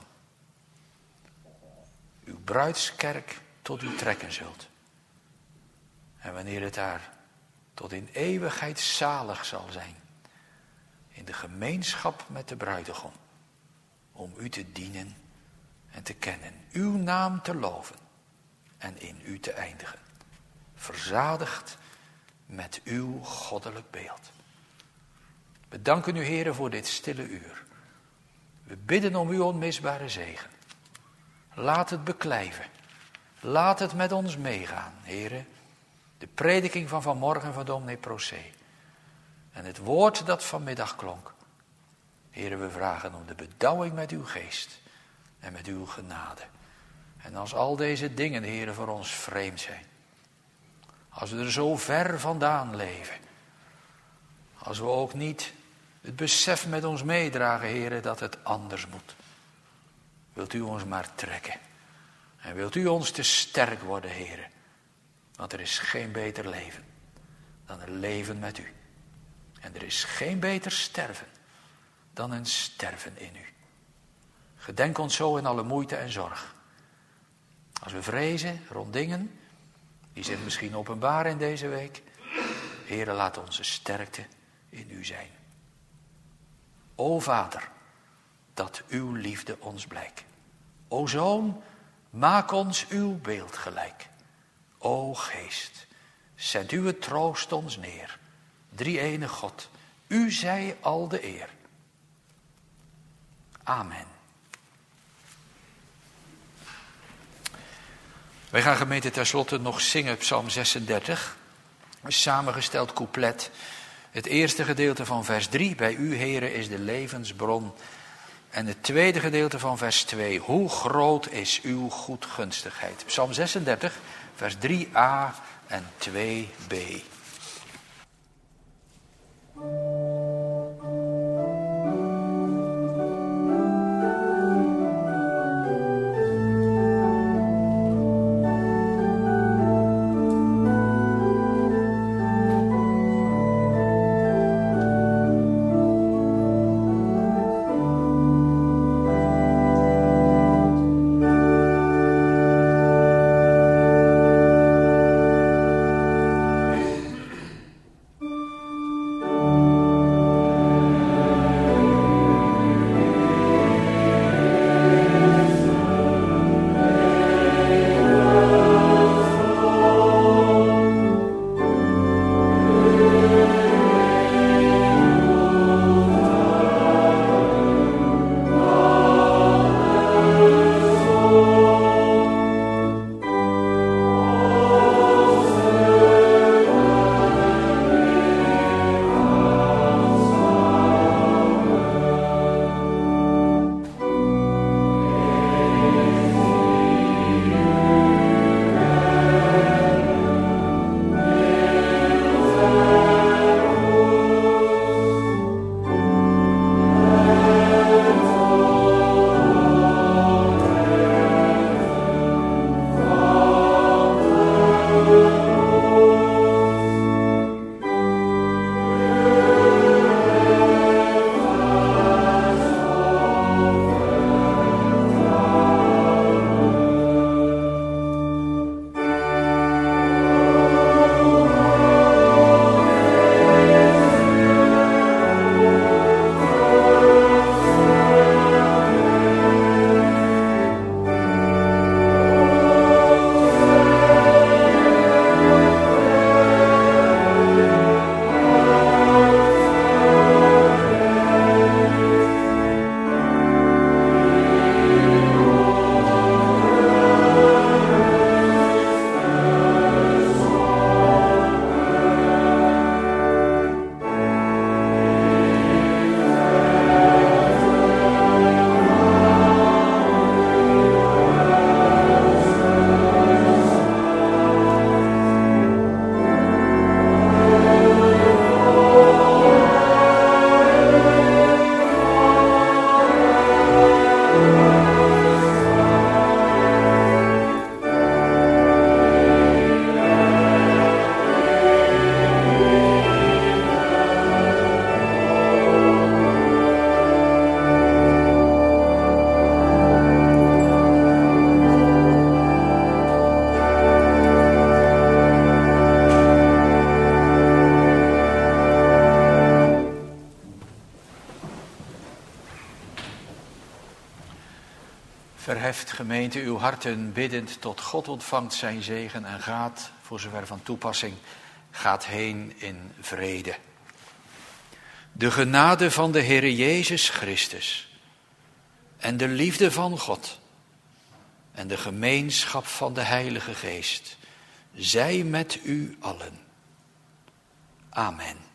uw bruidskerk tot u trekken zult. En wanneer het daar tot in eeuwigheid zalig zal zijn, in de gemeenschap met de bruidegom, om u te dienen en te kennen, uw naam te loven en in u te eindigen, verzadigd met uw goddelijk beeld. We danken u, Heere, voor dit stille uur. We bidden om uw onmisbare zegen. Laat het beklijven. Laat het met ons meegaan, Heere. De prediking van vanmorgen van dominee Procé. En het woord dat vanmiddag klonk. Heere, we vragen om de bedouwing met uw geest en met uw genade. En als al deze dingen, Heere, voor ons vreemd zijn. Als we er zo ver vandaan leven. Als we ook niet het besef met ons meedragen, Heere, dat het anders moet. Wilt u ons maar trekken. En wilt u ons te sterk worden, Heere. Want er is geen beter leven dan een leven met u. En er is geen beter sterven dan een sterven in u. Gedenk ons zo in alle moeite en zorg. Als we vrezen rond dingen die zich misschien openbaren in deze week. Heere, laat onze sterkte in u zijn. O Vader, dat uw liefde ons blijkt. O Zoon, maak ons uw beeld gelijk. O Geest, zend uw troost ons neer. Drie-ene God, u zij al de eer. Amen. Wij gaan, gemeente, tenslotte nog zingen Psalm zesendertig. Een samengesteld couplet. Het eerste gedeelte van vers drie. Bij u, Heere, is de levensbron. En het tweede gedeelte van vers twee. Hoe groot is uw goedgunstigheid. Psalm zesendertig, vers drie a en twee b. Verheft gemeente uw harten biddend tot God, ontvangt zijn zegen en gaat, voor zover van toepassing, gaat heen in vrede. De genade van de Heere Jezus Christus en de liefde van God en de gemeenschap van de Heilige Geest zij met u allen. Amen.